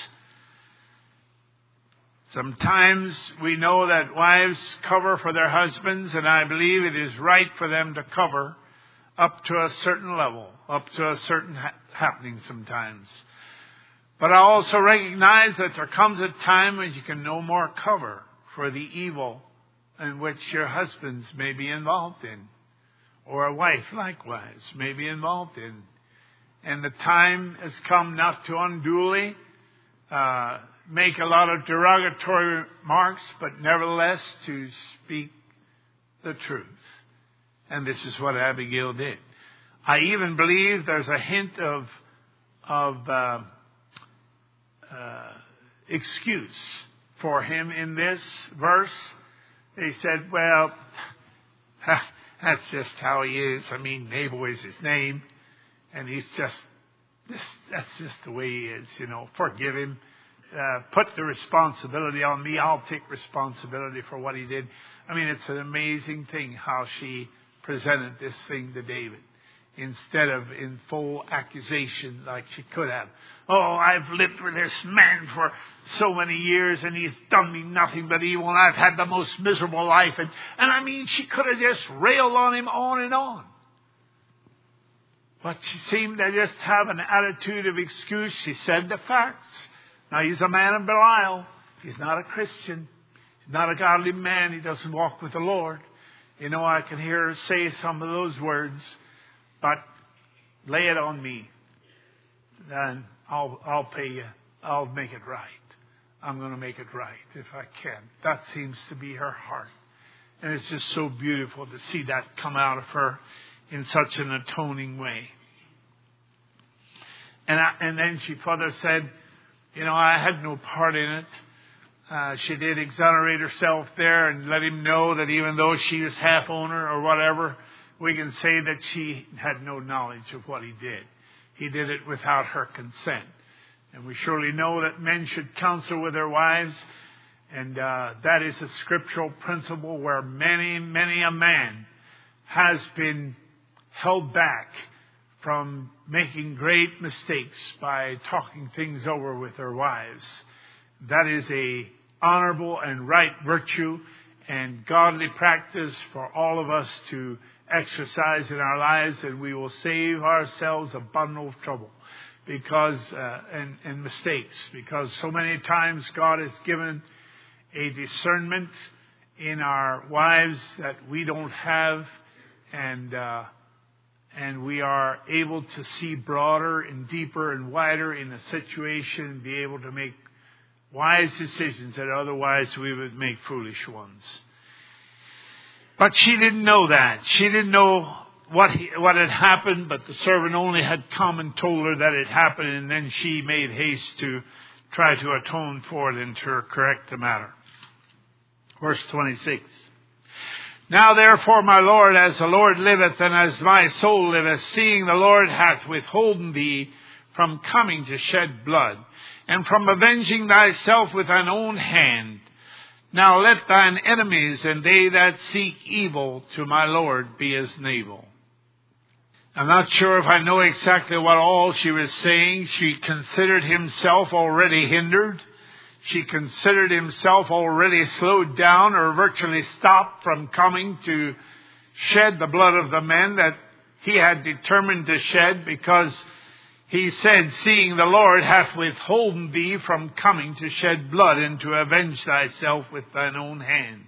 Sometimes we know that wives cover for their husbands, and I believe it is right for them to cover up to a certain level, up to a certain ha- happening sometimes. But I also recognize that there comes a time when you can no more cover for the evil in which your husbands may be involved in, or a wife likewise may be involved in. And the time has come not to unduly uh, make a lot of derogatory remarks, but nevertheless to speak the truth. And this is what Abigail did. I even believe there's a hint of of uh, uh, excuse for him in this verse. He said, well, that's just how he is. I mean, Nabal is his name, and he's just, this, that's just the way he is, you know. Forgive him. Uh, put the responsibility on me. I'll take responsibility for what he did. I mean, it's an amazing thing how she presented this thing to David, instead of in full accusation like she could have. Oh, I've lived with this man for so many years, and he's done me nothing but evil, and I've had the most miserable life. And, and I mean, she could have just railed on him on and on. But she seemed to just have an attitude of excuse. She said the facts. Now, he's a man of Belial. He's not a Christian. He's not a godly man. He doesn't walk with the Lord. You know, I can hear her say some of those words. But lay it on me. Then I'll, I'll pay you. I'll make it right. I'm going to make it right if I can. That seems to be her heart. And it's just so beautiful to see that come out of her in such an atoning way. And, I, and then she further said, you know, I had no part in it. Uh, she did exonerate herself there and let him know that even though she was half owner or whatever, we can say that she had no knowledge of what he did. He did it without her consent. And we surely know that men should counsel with their wives. And uh, that is a scriptural principle where many, many a man has been held back from making great mistakes by talking things over with their wives. That is a honorable and right virtue and godly practice for all of us to exercise in our lives, and we will save ourselves a bundle of trouble because uh, and, and mistakes, because so many times God has given a discernment in our wives that we don't have, and uh, and we are able to see broader and deeper and wider in a situation and be able to make wise decisions that otherwise we would make foolish ones. But she didn't know that. She didn't know what he, what had happened, but the servant only had come and told her that it happened, and then she made haste to try to atone for it and to correct the matter. Verse twenty-six. Now therefore, my Lord, as the Lord liveth, and as my soul liveth, seeing the Lord hath withholden thee from coming to shed blood, and from avenging thyself with thine own hand, now let thine enemies and they that seek evil to my Lord be as Nabal. I'm not sure if I know exactly what all she was saying. She considered himself already hindered. She considered himself already slowed down or virtually stopped from coming to shed the blood of the men that he had determined to shed, because he said, seeing the Lord hath withholden thee from coming to shed blood and to avenge thyself with thine own hand.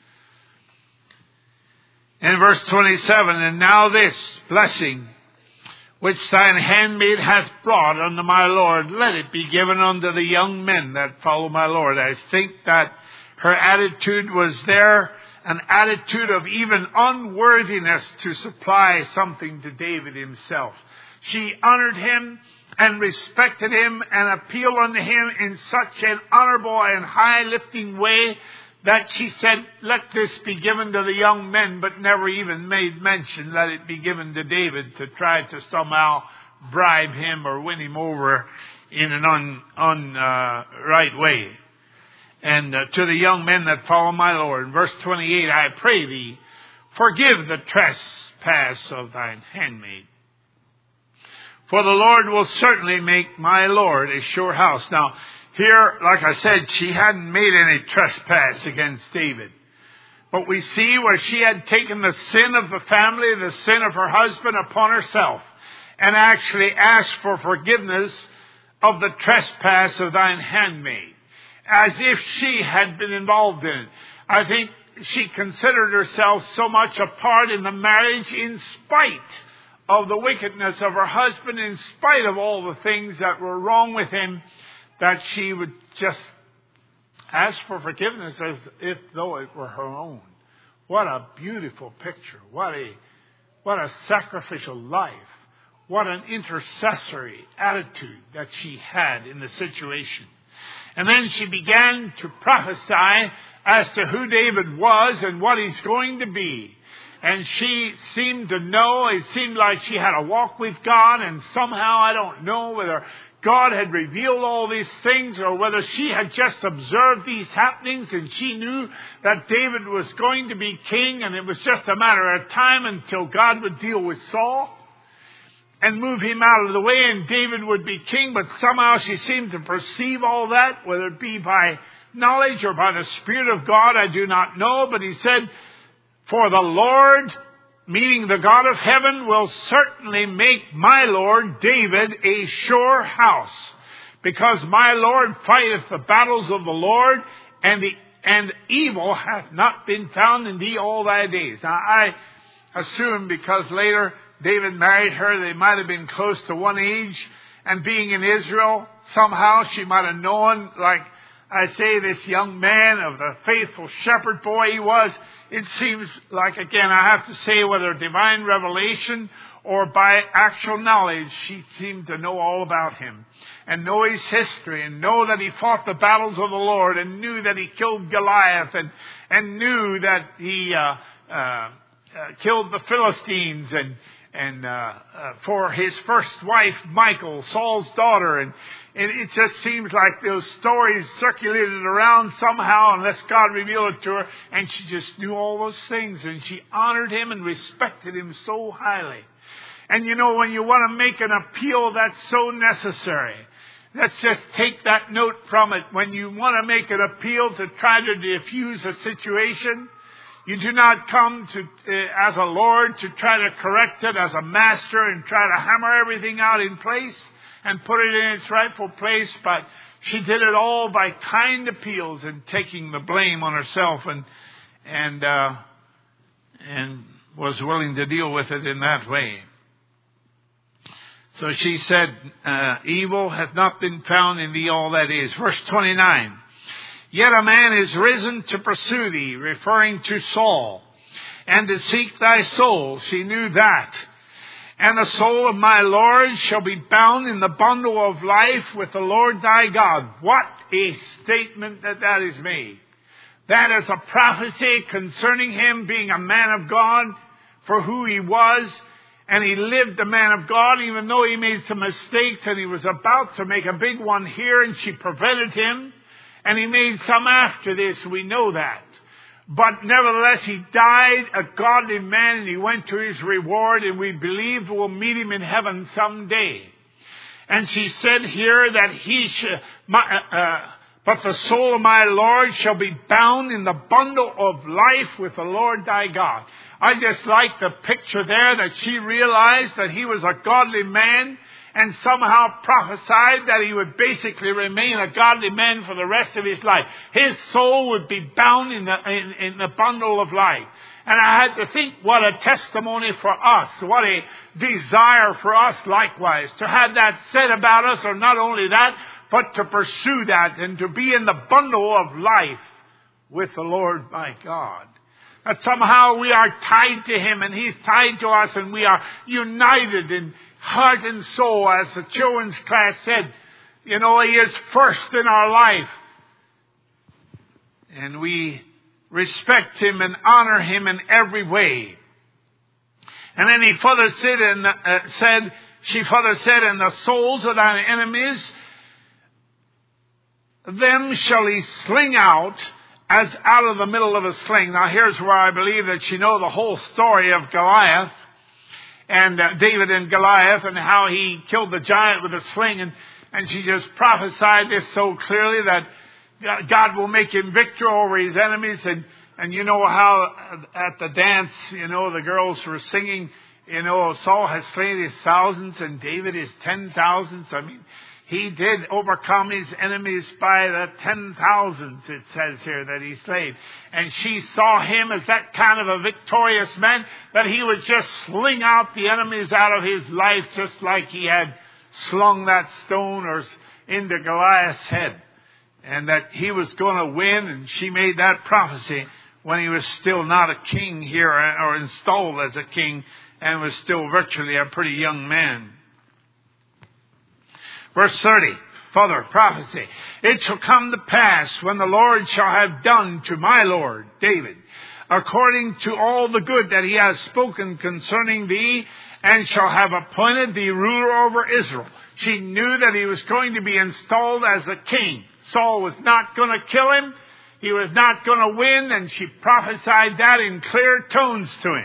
In verse twenty-seven, and now this blessing which thine handmaid hath brought unto my Lord, let it be given unto the young men that follow my Lord. I think that her attitude was there, an attitude of even unworthiness to supply something to David himself. She honored him and respected him and appealed unto him in such an honorable and high-lifting way that she said, let this be given to the young men, but never even made mention, let it be given to David, to try to somehow bribe him or win him over in an un, un uh, right way. And uh, to the young men that follow my Lord. In verse twenty-eight, I pray thee, forgive the trespass of thine handmaid. For the Lord will certainly make my Lord a sure house. Now, here, like I said, she hadn't made any trespass against David. But we see where she had taken the sin of the family, the sin of her husband upon herself, and actually asked for forgiveness of the trespass of thine handmaid, as if she had been involved in it. I think she considered herself so much a part in the marriage in spite of the wickedness of her husband, in spite of all the things that were wrong with him, that she would just ask for forgiveness as if though it were her own. What a beautiful picture. What a, what a sacrificial life. What an intercessory attitude that she had in the situation. And then she began to prophesy as to who David was and what he's going to be. And she seemed to know, it seemed like she had a walk with God, and somehow, I don't know whether God had revealed all these things or whether she had just observed these happenings and she knew that David was going to be king, and it was just a matter of time until God would deal with Saul and move him out of the way and David would be king. But somehow she seemed to perceive all that, whether it be by knowledge or by the Spirit of God, I do not know. But he said, for the Lord, meaning the God of heaven, will certainly make my Lord David a sure house, because my Lord fighteth the battles of the Lord, and the and evil hath not been found in thee all thy days. Now I assume because later David married her, they might have been close to one age, and being in Israel, somehow she might have known, like I say this young man, of the faithful shepherd boy he was, it seems like, again, I have to say, whether divine revelation or by actual knowledge, she seemed to know all about him and know his history and know that he fought the battles of the Lord and knew that he killed Goliath and, and knew that he uh, uh, uh, killed the Philistines and and uh, uh, for his first wife, Michal, Saul's daughter. And, and it just seems like those stories circulated around somehow unless God revealed it to her. And she just knew all those things. And she honored him and respected him so highly. And you know, when you want to make an appeal, that's so necessary. Let's just take that note from it. When you want to make an appeal to try to diffuse a situation, you do not come to uh, as a Lord to try to correct it as a master and try to hammer everything out in place and put it in its rightful place. But she did it all by kind appeals and taking the blame on herself, and and uh, and was willing to deal with it in that way. So she said, uh, evil hath not been found in thee, all that is. Verse twenty-nine. Yet a man is risen to pursue thee, referring to Saul, and to seek thy soul. She knew that. And the soul of my Lord shall be bound in the bundle of life with the Lord thy God. What a statement that that is made. That is a prophecy concerning him being a man of God for who he was. And he lived a man of God, even though he made some mistakes, and he was about to make a big one here, and she prevented him. And he made some after this, we know that. But nevertheless, he died a godly man, and he went to his reward, and we believe we'll meet him in heaven someday. And she said here that he should, my, uh, but the soul of my Lord shall be bound in the bundle of life with the Lord thy God. I just like the picture there that she realized that he was a godly man, and somehow prophesied that he would basically remain a godly man for the rest of his life. His soul would be bound in the, in, in the bundle of life. And I had to think, what a testimony for us, what a desire for us likewise, to have that said about us, or not only that, but to pursue that and to be in the bundle of life with the Lord my God. That somehow we are tied to him and he's tied to us, and we are united in heart and soul, as the children's class said. You know, he is first in our life. And we respect him and honor him in every way. And then he further said, and, uh, said she further said, and the souls of thine enemies, them shall he sling out as out of the middle of a sling. Now here's where I believe that she know the whole story of Goliath. And uh, David and Goliath, and how he killed the giant with a sling. And, and she just prophesied this so clearly that God will make him victor over his enemies. And, and you know how at the dance, you know, the girls were singing, you know, Saul has slain his thousands and David his ten thousands. I mean, he did overcome his enemies by the ten thousands, it says here, that he slayed. And she saw him as that kind of a victorious man, that he would just sling out the enemies out of his life, just like he had slung that stone or into Goliath's head. And that he was going to win, and she made that prophecy when he was still not a king here, or installed as a king, and was still virtually a pretty young man. Verse thirty, further prophecy. It shall come to pass when the Lord shall have done to my Lord David, according to all the good that he has spoken concerning thee, and shall have appointed thee ruler over Israel. She knew that he was going to be installed as a king. Saul was not going to kill him. He was not going to win, and she prophesied that in clear tones to him.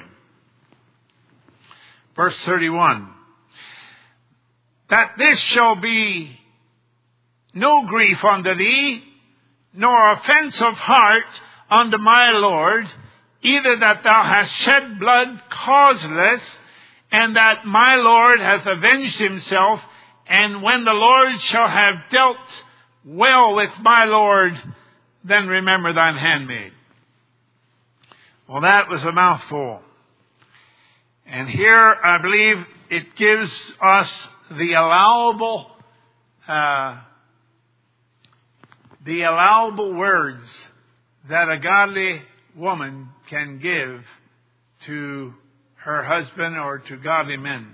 Verse thirty-one. That this shall be no grief unto thee, nor offense of heart unto my Lord, either that thou hast shed blood causeless, and that my Lord hath avenged himself, and when the Lord shall have dealt well with my Lord, then remember thine handmaid. Well, that was a mouthful. And here, I believe, it gives us the allowable uh, the allowable words that a godly woman can give to her husband or to godly men.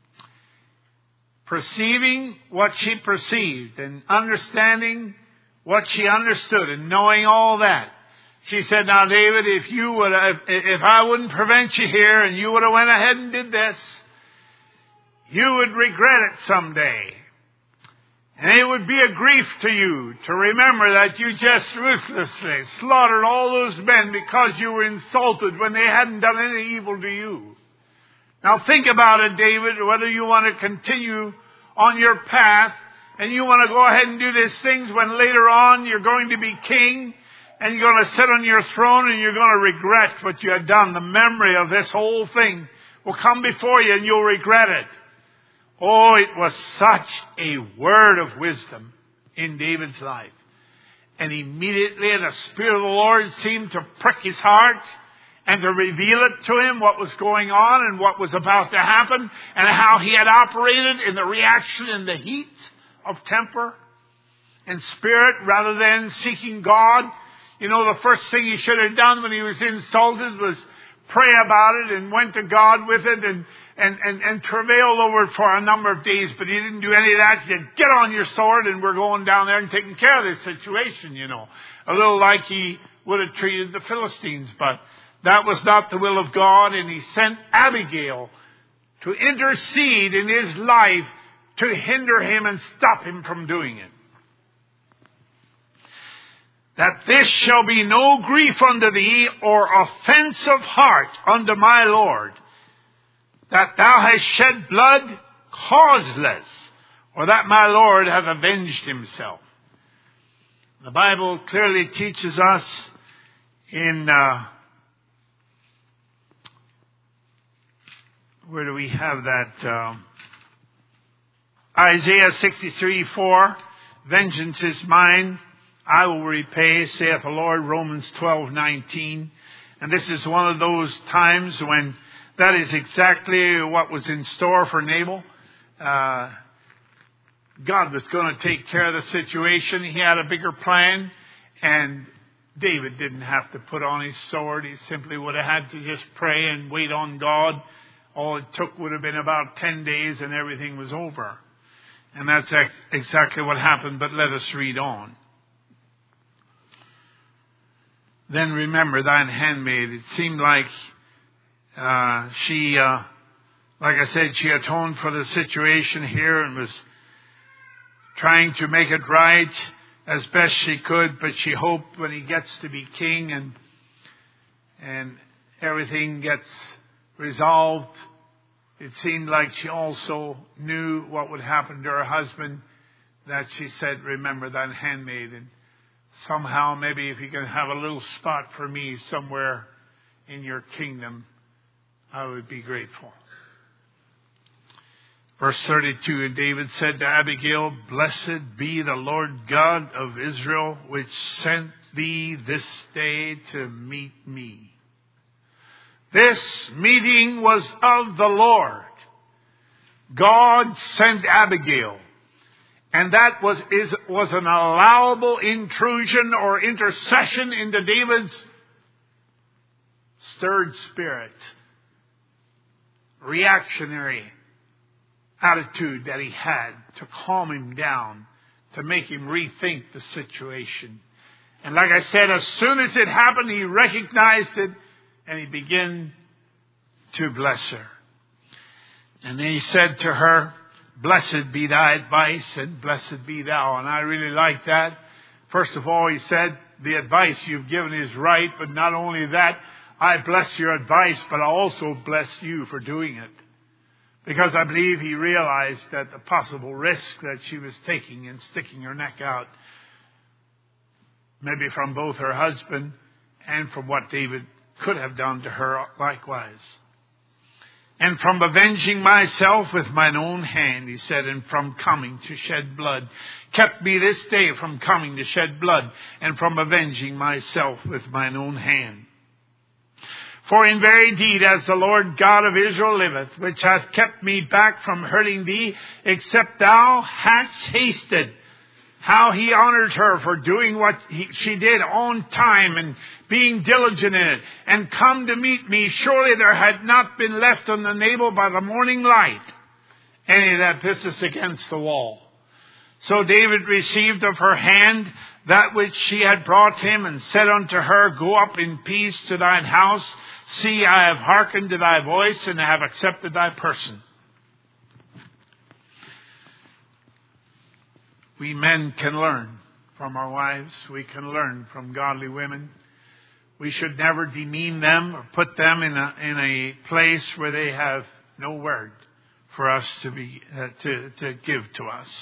Perceiving what she perceived and understanding what she understood and knowing all that. She said, now David, if you would have, if I wouldn't prevent you here and you would have went ahead and did this, you would regret it someday. And it would be a grief to you to remember that you just ruthlessly slaughtered all those men because you were insulted when they hadn't done any evil to you. Now think about it, David, whether you want to continue on your path and you want to go ahead and do these things when later on you're going to be king and you're going to sit on your throne and you're going to regret what you had done. The memory of this whole thing will come before you and you'll regret it. Oh, it was such a word of wisdom in David's life. And immediately the Spirit of the Lord seemed to prick his heart and to reveal it to him what was going on and what was about to happen and how he had operated in the reaction and the heat of temper and spirit rather than seeking God. You know, the first thing he should have done when he was insulted was pray about it and went to God with it and And, and, and travailed over it for a number of days, but he didn't do any of that. He said, get on your sword and we're going down there and taking care of this situation, you know. A little like he would have treated the Philistines, but that was not the will of God, and he sent Abigail to intercede in his life to hinder him and stop him from doing it. That this shall be no grief unto thee or offense of heart unto my Lord, that thou hast shed blood causeless, or that my Lord hath avenged himself. The Bible clearly teaches us in, uh, where do we have that? Uh, Isaiah sixty-three four, vengeance is mine, I will repay, saith the Lord. Romans twelve nineteen. And this is one of those times when that is exactly what was in store for Nabal. Uh, God was going to take care of the situation. He had a bigger plan, and David didn't have to put on his sword. He simply would have had to just pray and wait on God. All it took would have been about ten days, and everything was over. And that's ex- exactly what happened, but let us read on. Then remember thine handmaid. It seemed like Uh, she, uh, like I said, she atoned for the situation here and was trying to make it right as best she could, but she hoped when he gets to be king and and everything gets resolved, it seemed like she also knew what would happen to her husband, that she said, remember thine handmaid, and somehow maybe if you can have a little spot for me somewhere in your kingdom, I would be grateful. Verse thirty-two, and David said to Abigail, blessed be the Lord God of Israel, which sent thee this day to meet me. This meeting was of the Lord. God sent Abigail. And that was, is, was an allowable intrusion or intercession into David's stirred spirit, reactionary attitude that he had, to calm him down, to make him rethink the situation. And like I said, as soon as it happened, he recognized it and he began to bless her. And then he said to her, blessed be thy advice and blessed be thou. And I really like that. First of all, he said, the advice you've given is right, but not only that, I bless your advice, but I also bless you for doing it. Because I believe he realized that the possible risk that she was taking in sticking her neck out, maybe from both her husband and from what David could have done to her likewise. And from avenging myself with mine own hand, he said, and from coming to shed blood, kept me this day from coming to shed blood, and from avenging myself with mine own hand. For in very deed, as the Lord God of Israel liveth, which hath kept me back from hurting thee, except thou hadst hasted how he honored her for doing what he, she did on time and being diligent in it, and come to meet me. Surely there had not been left on the Nabal by the morning light any that pisseth against the wall. So David received of her hand that which she had brought him, and said unto her, Go up in peace to thine house. See, I have hearkened to thy voice, and have accepted thy person. We men can learn from our wives. We can learn from godly women. We should never demean them or put them in a, in a place where they have no word for us to be uh, to, to give to us.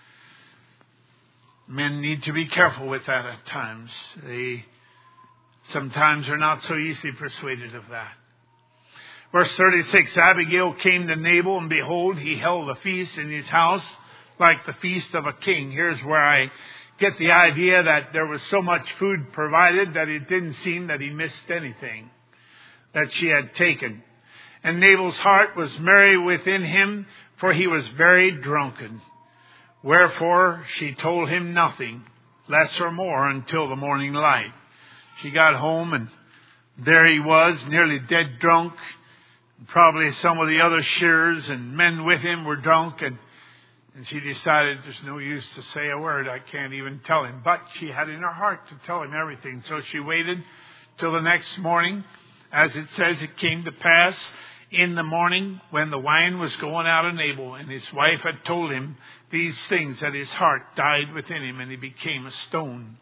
Men need to be careful with that at times. They sometimes are not so easily persuaded of that. Verse thirty-six, Abigail came to Nabal, and behold, he held a feast in his house, like the feast of a king. Here's where I get the idea that there was so much food provided that it didn't seem that he missed anything that she had taken. And Nabal's heart was merry within him, for he was very drunken. Wherefore she told him nothing, less or more, until the morning light. She got home, and there he was, nearly dead drunk. Probably some of the other shearers and men with him were drunk, and And she decided there's no use to say a word. I can't even tell him. But she had in her heart to tell him everything. So she waited till the next morning. As it says, it came to pass in the morning when the wine was going out of Nabal, and his wife had told him these things, that his heart died within him, and he became a stone.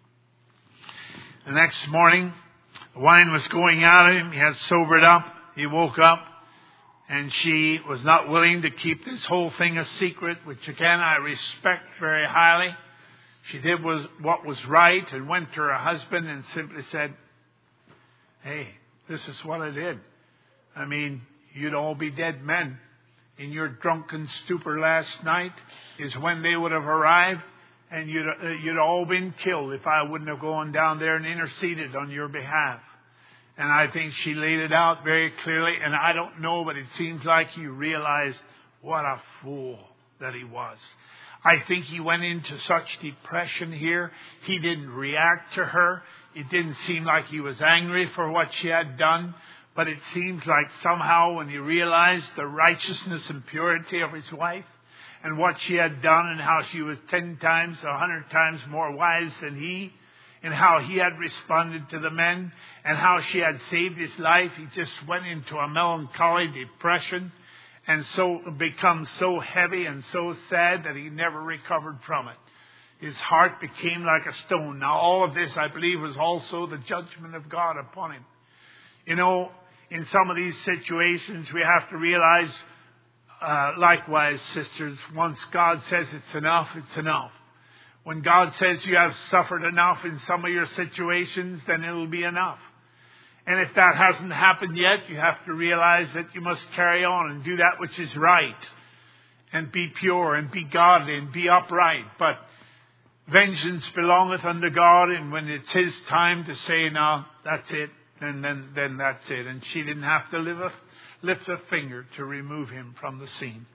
The next morning, the wine was going out of him. He had sobered up. He woke up. And she was not willing to keep this whole thing a secret, which again I respect very highly. She did was what was right, and went to her husband and simply said, Hey, this is what I did. I mean, you'd all be dead men. In your drunken stupor last night is when they would have arrived, and you'd, uh, you'd all been killed if I wouldn't have gone down there and interceded on your behalf. And I think she laid it out very clearly. And I don't know, but it seems like he realized what a fool that he was. I think he went into such depression here. He didn't react to her. It didn't seem like he was angry for what she had done. But it seems like somehow when he realized the righteousness and purity of his wife, and what she had done, and how she was ten times, a hundred times more wise than he, and how he had responded to the men, and how she had saved his life, he just went into a melancholy depression, and so become so heavy and so sad that he never recovered from it. His heart became like a stone. Now all of this, I believe, was also the judgment of God upon him. You know, in some of these situations, we have to realize, uh, likewise, sisters, once God says it's enough, it's enough. When God says you have suffered enough in some of your situations, then it'll be enough. And if that hasn't happened yet, you have to realize that you must carry on and do that which is right, and be pure and be godly and be upright. But vengeance belongeth unto God, and when it's his time to say, no, that's it, then, then, then that's it. And she didn't have to live a, lift a finger to remove him from the scene.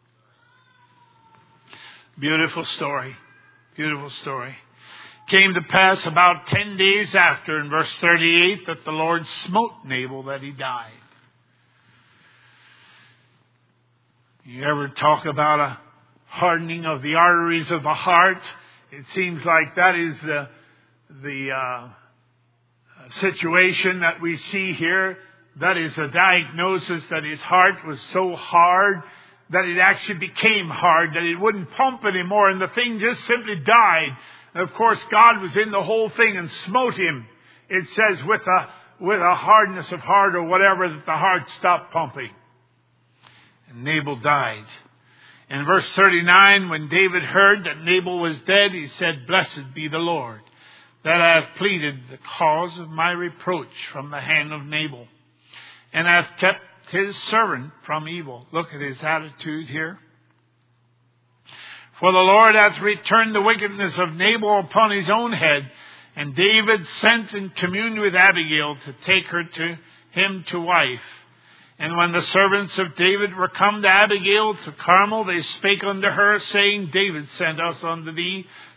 Beautiful story. Beautiful story. Came to pass about ten days after, in verse thirty-eight, that the Lord smote Nabal, that he died. You ever talk about a hardening of the arteries of the heart? It seems like that is the, the uh, situation that we see here. That is a diagnosis that his heart was so hard that it actually became hard, that it wouldn't pump anymore, and the thing just simply died. And of course, God was in the whole thing and smote him. It says with a, with a hardness of heart or whatever, that the heart stopped pumping. And Nabal died. In verse thirty-nine, when David heard that Nabal was dead, he said, Blessed be the Lord, that I have pleaded the cause of my reproach from the hand of Nabal, and I have kept his servant from evil. Look at his attitude here. For the Lord hath returned the wickedness of Nabal upon his own head. And David sent and communed with Abigail to take her to him to wife. And when the servants of David were come to Abigail to Carmel, they spake unto her, saying, David sent us unto thee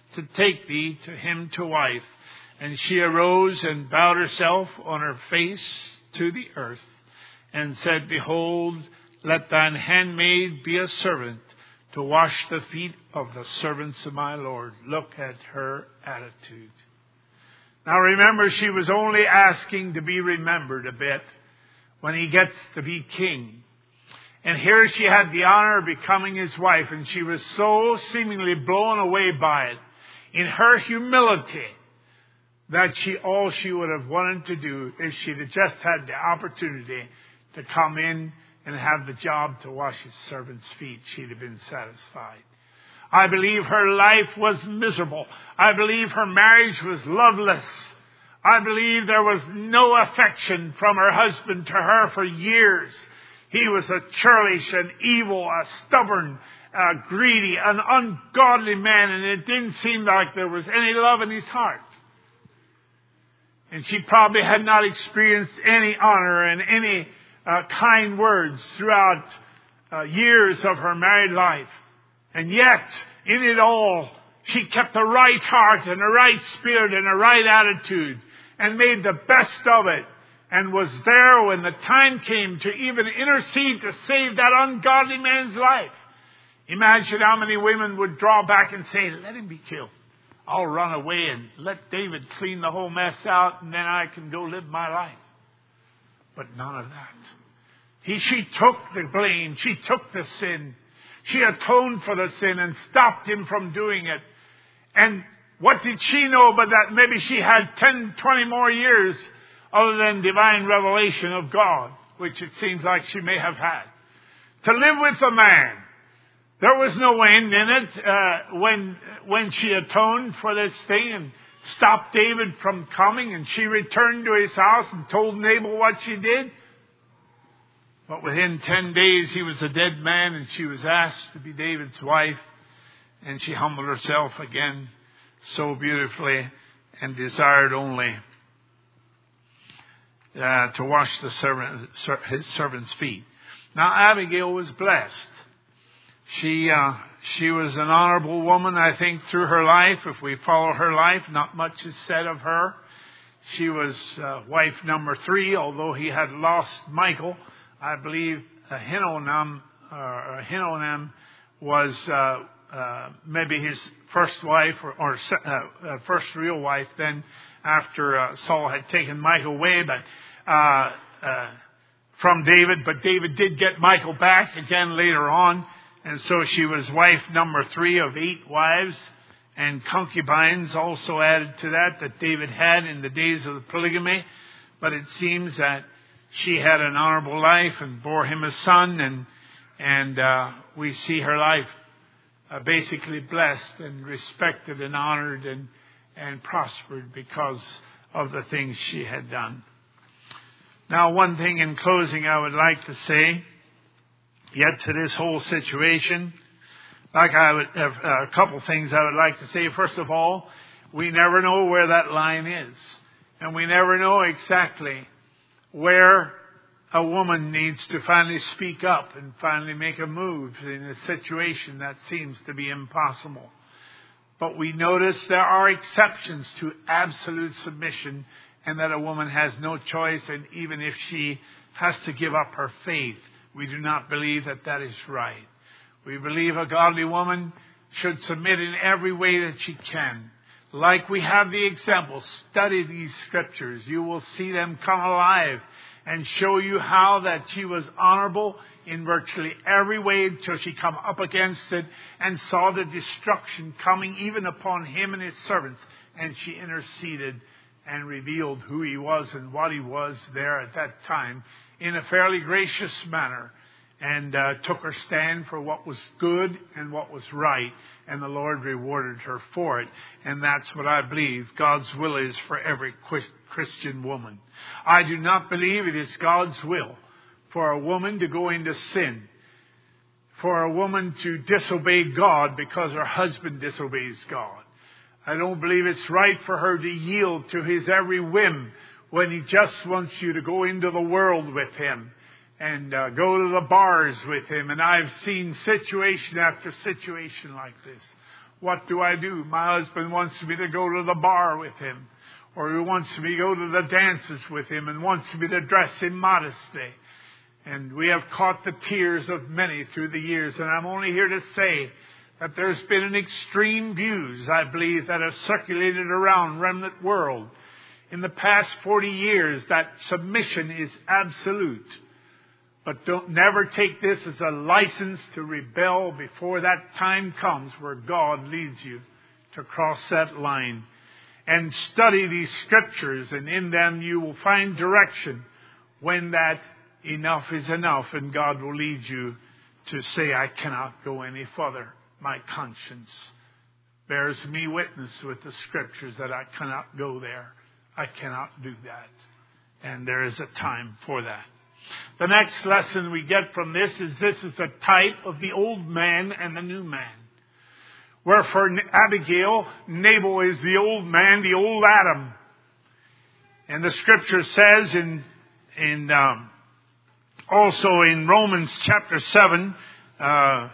to take thee to him to wife. And she arose and bowed herself on her face to the earth, and said, Behold, let thine handmaid be a servant to wash the feet of the servants of my Lord. Look at her attitude. Now remember, she was only asking to be remembered a bit when he gets to be king. And here she had the honor of becoming his wife, and she was so seemingly blown away by it in her humility that she all she would have wanted to do if she'd have just had the opportunity to come in and have the job to wash his servants' feet. She'd have been satisfied. I believe her life was miserable. I believe her marriage was loveless. I believe there was no affection from her husband to her for years. He was a churlish, an evil, a stubborn, a greedy, an ungodly man, and it didn't seem like there was any love in his heart. And she probably had not experienced any honor and any uh, kind words throughout uh, years of her married life. And yet, in it all, she kept a right heart and a right spirit and a right attitude and made the best of it, and was there when the time came to even intercede to save that ungodly man's life. Imagine how many women would draw back and say, let him be killed. I'll run away and let David clean the whole mess out, and then I can go live my life. But none of that. He, she took the blame. She took the sin. She atoned for the sin and stopped him from doing it. And what did she know but that maybe she had ten, twenty more years other than divine revelation of God, which it seems like she may have had, to live with a man. There was no end in it uh, when when she atoned for this thing and stopped David from coming, and she returned to his house and told Nabal what she did. But within ten days he was a dead man, and she was asked to be David's wife, and she humbled herself again so beautifully and desired only uh, to wash the servant, his servant's feet. Now Abigail was blessed. She uh, she was an honorable woman, I think, through her life. If we follow her life, not much is said of her. She was uh, wife number three, although he had lost Michal. I believe Ahinoam, uh, Ahinoam was uh, uh, maybe his first wife or, or uh, uh, first real wife. Then, after uh, Saul had taken Michal away, but uh, uh, from David, but David did get Michal back again later on. And so she was wife number three of eight wives, and concubines also added to that that David had in the days of the polygamy. But it seems that she had an honorable life and bore him a son, and and uh, we see her life uh, basically blessed and respected and honored and and prospered because of the things she had done. Now, one thing in closing I would like to say, yet to this whole situation, like I would have a couple things I would like to say. First of all, we never know where that line is, and we never know exactly where a woman needs to finally speak up and finally make a move in a situation that seems to be impossible. But we notice there are exceptions to absolute submission, and that a woman has no choice, and even if she has to give up her faith, we do not believe that that is right. We believe a godly woman should submit in every way that she can. Like we have the examples, study these scriptures. You will see them come alive and show you how that she was honorable in virtually every way until she come up against it and saw the destruction coming even upon him and his servants. And she interceded and revealed who he was and what he was there at that time in a fairly gracious manner, and uh, took her stand for what was good and what was right, and the Lord rewarded her for it. And that's what I believe God's will is for every Christian woman. I do not believe it is God's will for a woman to go into sin, for a woman to disobey God because her husband disobeys God. I don't believe it's right for her to yield to his every whim when he just wants you to go into the world with him and uh, go to the bars with him. And I've seen situation after situation like this. What do I do? My husband wants me to go to the bar with him, or he wants me to go to the dances with him and wants me to dress him modestly. And we have caught the tears of many through the years. And I'm only here to say that there's been an extreme views, I believe, that have circulated around remnant world in the past forty years that submission is absolute. But don't never take this as a license to rebel before that time comes where God leads you to cross that line. And study these scriptures, and in them you will find direction when that enough is enough, and God will lead you to say, I cannot go any further. My conscience bears me witness with the scriptures that I cannot go there. I cannot do that. And there is a time for that. The next lesson we get from this is this is a type of the old man and the new man. Where for Abigail, Nabal is the old man, the old Adam. And the scripture says in, in um, also in Romans chapter seven, uh,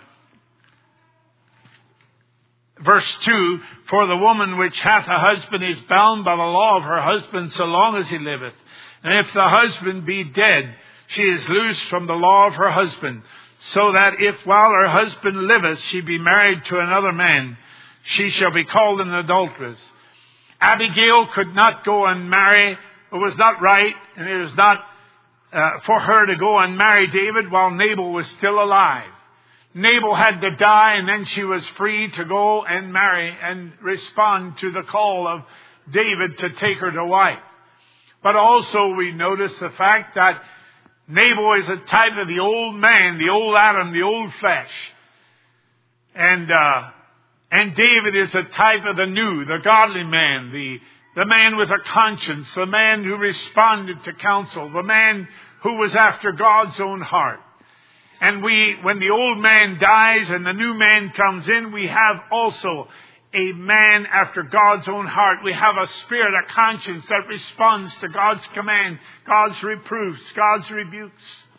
verse two, for the woman which hath a husband is bound by the law of her husband so long as he liveth. And if the husband be dead, she is loosed from the law of her husband, so that if while her husband liveth she be married to another man, she shall be called an adulteress. Abigail could not go and marry. It was not right, and it was not uh, for her to go and marry David while Nabal was still alive. Nabal had to die, and then she was free to go and marry and respond to the call of David to take her to wife. But also we notice the fact that Nabal is a type of the old man, the old Adam, the old flesh. And uh, and David is a type of the new, the godly man, the, the man with a conscience, the man who responded to counsel, the man who was after God's own heart. And we, when the old man dies and the new man comes in, we have also a man after God's own heart. We have a spirit, a conscience that responds to God's command, God's reproofs, God's rebukes.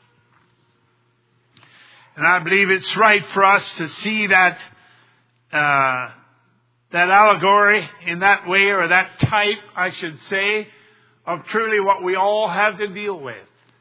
And I believe it's right for us to see that uh, that allegory in that way, or that type, I should say, of truly what we all have to deal with.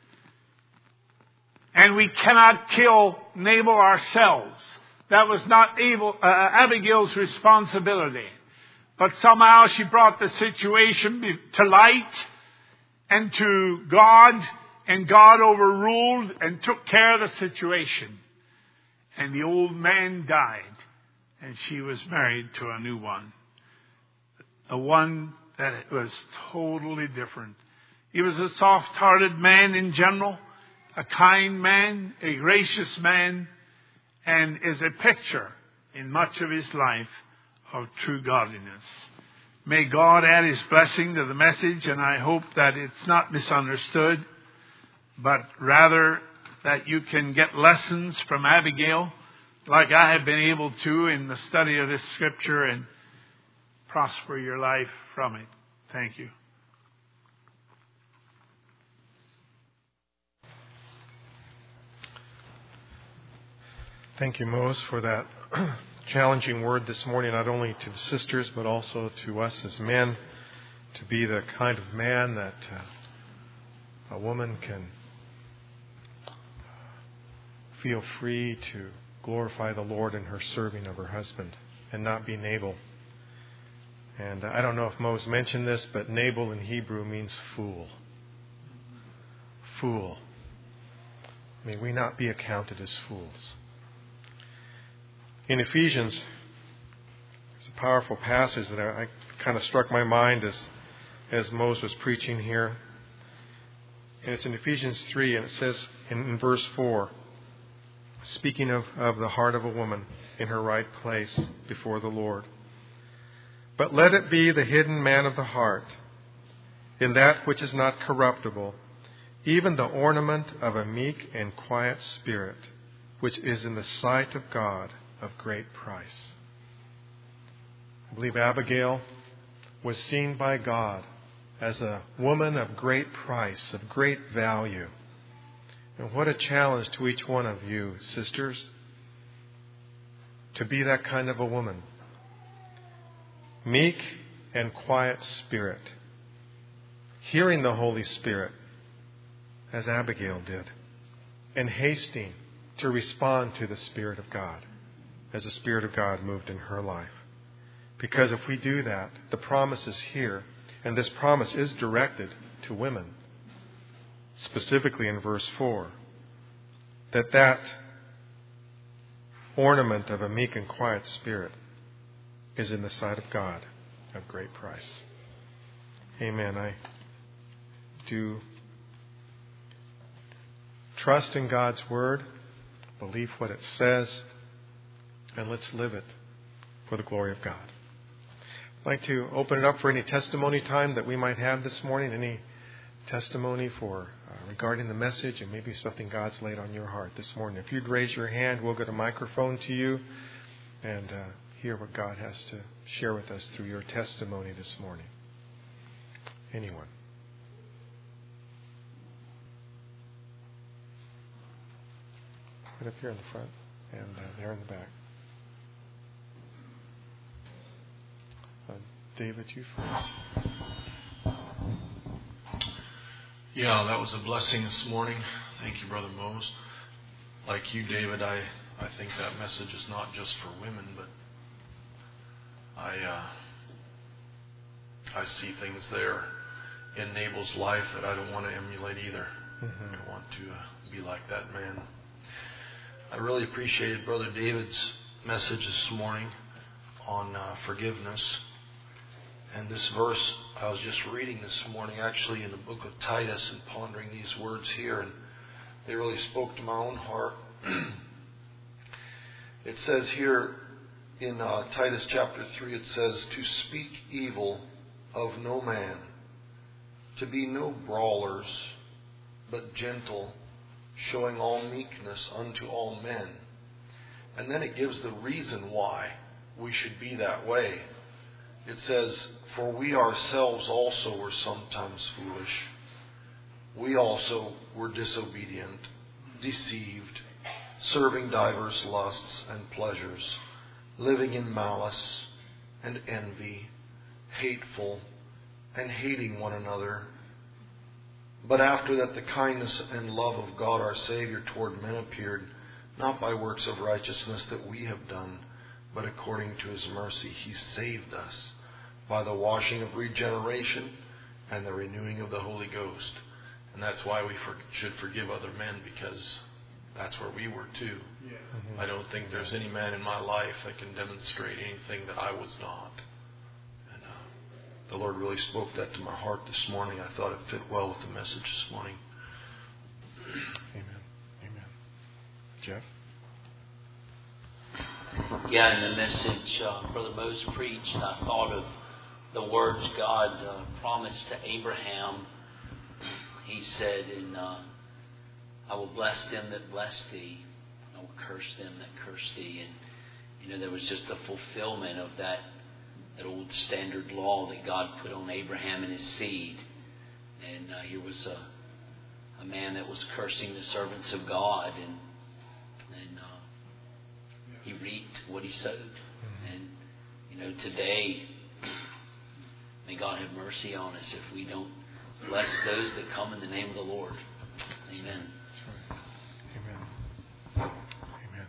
And we cannot kill Nabal ourselves. That was not able, uh, Abigail's responsibility. But somehow she brought the situation to light and to God, and God overruled and took care of the situation. And the old man died, and she was married to a new one. A one that was totally different. He was a soft-hearted man in general, a kind man, a gracious man, and is a picture in much of his life of true godliness. May God add his blessing to the message, and I hope that it's not misunderstood, but rather that you can get lessons from Abigail, like I have been able to in the study of this scripture, and prosper your life from it. Thank you. Thank you, Mose, for that challenging word this morning, not only to the sisters, but also to us as men, to be the kind of man that uh, a woman can feel free to glorify the Lord in her serving of her husband and not be Nabal. And I don't know if Mose mentioned this, but Nabal in Hebrew means fool. Fool. May we not be accounted as fools. In Ephesians, there's a powerful passage that I, I kind of struck my mind as, as Moses was preaching here. And it's in Ephesians three, and it says in, in verse four, speaking of, of the heart of a woman in her right place before the Lord. But let it be the hidden man of the heart, in that which is not corruptible, even the ornament of a meek and quiet spirit, which is in the sight of God of great price. I believe Abigail was seen by God as a woman of great price, of great value. And what a challenge to each one of you, sisters, to be that kind of a woman, meek and quiet spirit, hearing the Holy Spirit as Abigail did, and hasting to respond to the Spirit of God as the Spirit of God moved in her life. Because if we do that, the promise is here, and this promise is directed to women, specifically in verse four, that that ornament of a meek and quiet spirit is in the sight of God of great price. Amen. I do trust in God's Word, believe what it says, and let's live it for the glory of God. I'd like to open it up for any testimony time that we might have this morning, any testimony for uh, regarding the message, and maybe something God's laid on your heart this morning. If you'd raise your hand, we'll get a microphone to you and uh, hear what God has to share with us through your testimony this morning. Anyone? Right up here in the front and uh, there in the back. Uh, David, you first. Yeah, that was a blessing this morning. Thank you, Brother Mose. Like you, David, I, I think that message is not just for women, but I uh, I see things there in Nabal's life that I don't want to emulate either. Mm-hmm. I want to uh, be like that man. I really appreciated Brother David's message this morning on uh, forgiveness. And this verse I was just reading this morning, actually in the book of Titus, and pondering these words here, and they really spoke to my own heart. It says here in uh, Titus chapter three, it says, to speak evil of no man, to be no brawlers, but gentle, showing all meekness unto all men. And then it gives the reason why we should be that way. It says, for we ourselves also were sometimes foolish. We also were disobedient, deceived, serving divers lusts and pleasures, living in malice and envy, hateful, and hating one another. But after that the kindness and love of God our Savior toward men appeared, not by works of righteousness that we have done, but according to His mercy He saved us by the washing of regeneration and the renewing of the Holy Ghost. And that's why we for, should forgive other men, because that's where we were too. Yeah. Mm-hmm. I don't think there's any man in my life that can demonstrate anything that I was not. And uh, the Lord really spoke that to my heart this morning. I thought it fit well with the message this morning. Amen. Amen. Jeff? Yeah, in the message uh, Brother Mose preached, I thought of the words God uh, promised to Abraham. He said, in, uh, I will bless them that bless thee, I will curse them that curse thee. And, you know, there was just a fulfillment of that, that old standard law that God put on Abraham and his seed. And uh, here was a, a man that was cursing the servants of God, and, and uh, he reaped what he sowed. And, you know, today, may God have mercy on us if we don't bless those that come in the name of the Lord. Amen. That's right. Amen. Amen.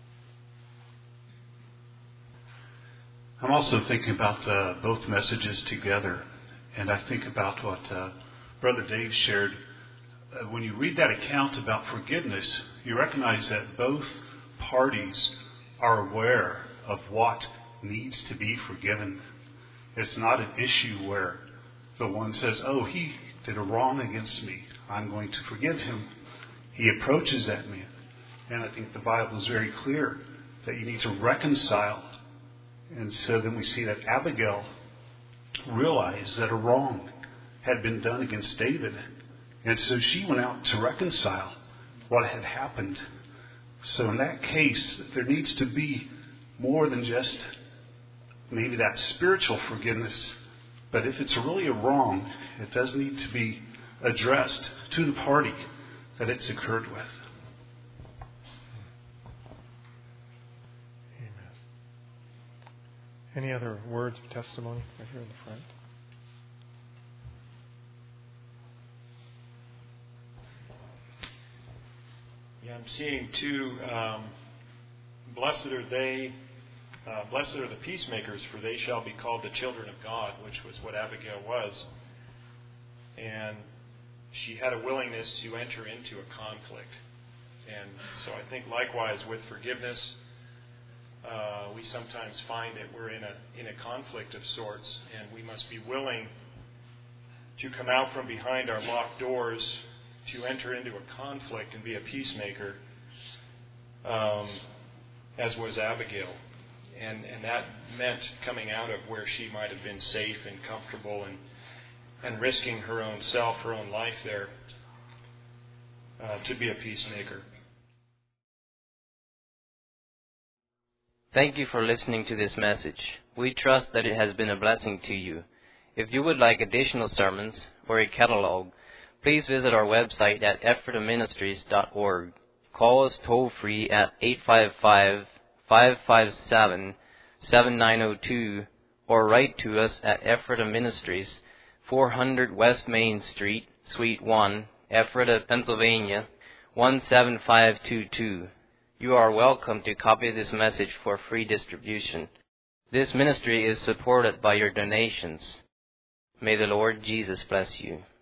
I'm also thinking about uh, both messages together, and I think about what uh, Brother Dave shared. Uh, when you read that account about forgiveness, you recognize that both parties are aware of what needs to be forgiven. It's not an issue where the one says, oh, he did a wrong against me, I'm going to forgive him. He approaches that man. And I think the Bible is very clear that you need to reconcile. And so then we see that Abigail realized that a wrong had been done against David. And so she went out to reconcile what had happened. So in that case, there needs to be more than just maybe that spiritual forgiveness. But if it's really a wrong, it does need to be addressed to the party that it's occurred with. Amen. Any other words of testimony right here in the front? Yeah, I'm seeing two. Um, blessed are they, uh, blessed are the peacemakers, for they shall be called the children of God, which was what Abigail was. And she had a willingness to enter into a conflict. And so I think likewise with forgiveness, uh, we sometimes find that we're in a in a conflict of sorts, and we must be willing to come out from behind our locked doors, to enter into a conflict and be a peacemaker, um, as was Abigail. And, and that meant coming out of where she might have been safe and comfortable and, and risking her own self, her own life there, uh, to be a peacemaker. Thank you for listening to this message. We trust that it has been a blessing to you. If you would like additional sermons or a catalog, please visit our website at ephrata ministries dot org. Call us toll-free at eight five five, five five seven, seven nine zero two or write to us at Ephrata Ministries, four hundred West Main Street, Suite one, Ephrata, Pennsylvania, one seven five two two. You are welcome to copy this message for free distribution. This ministry is supported by your donations. May the Lord Jesus bless you.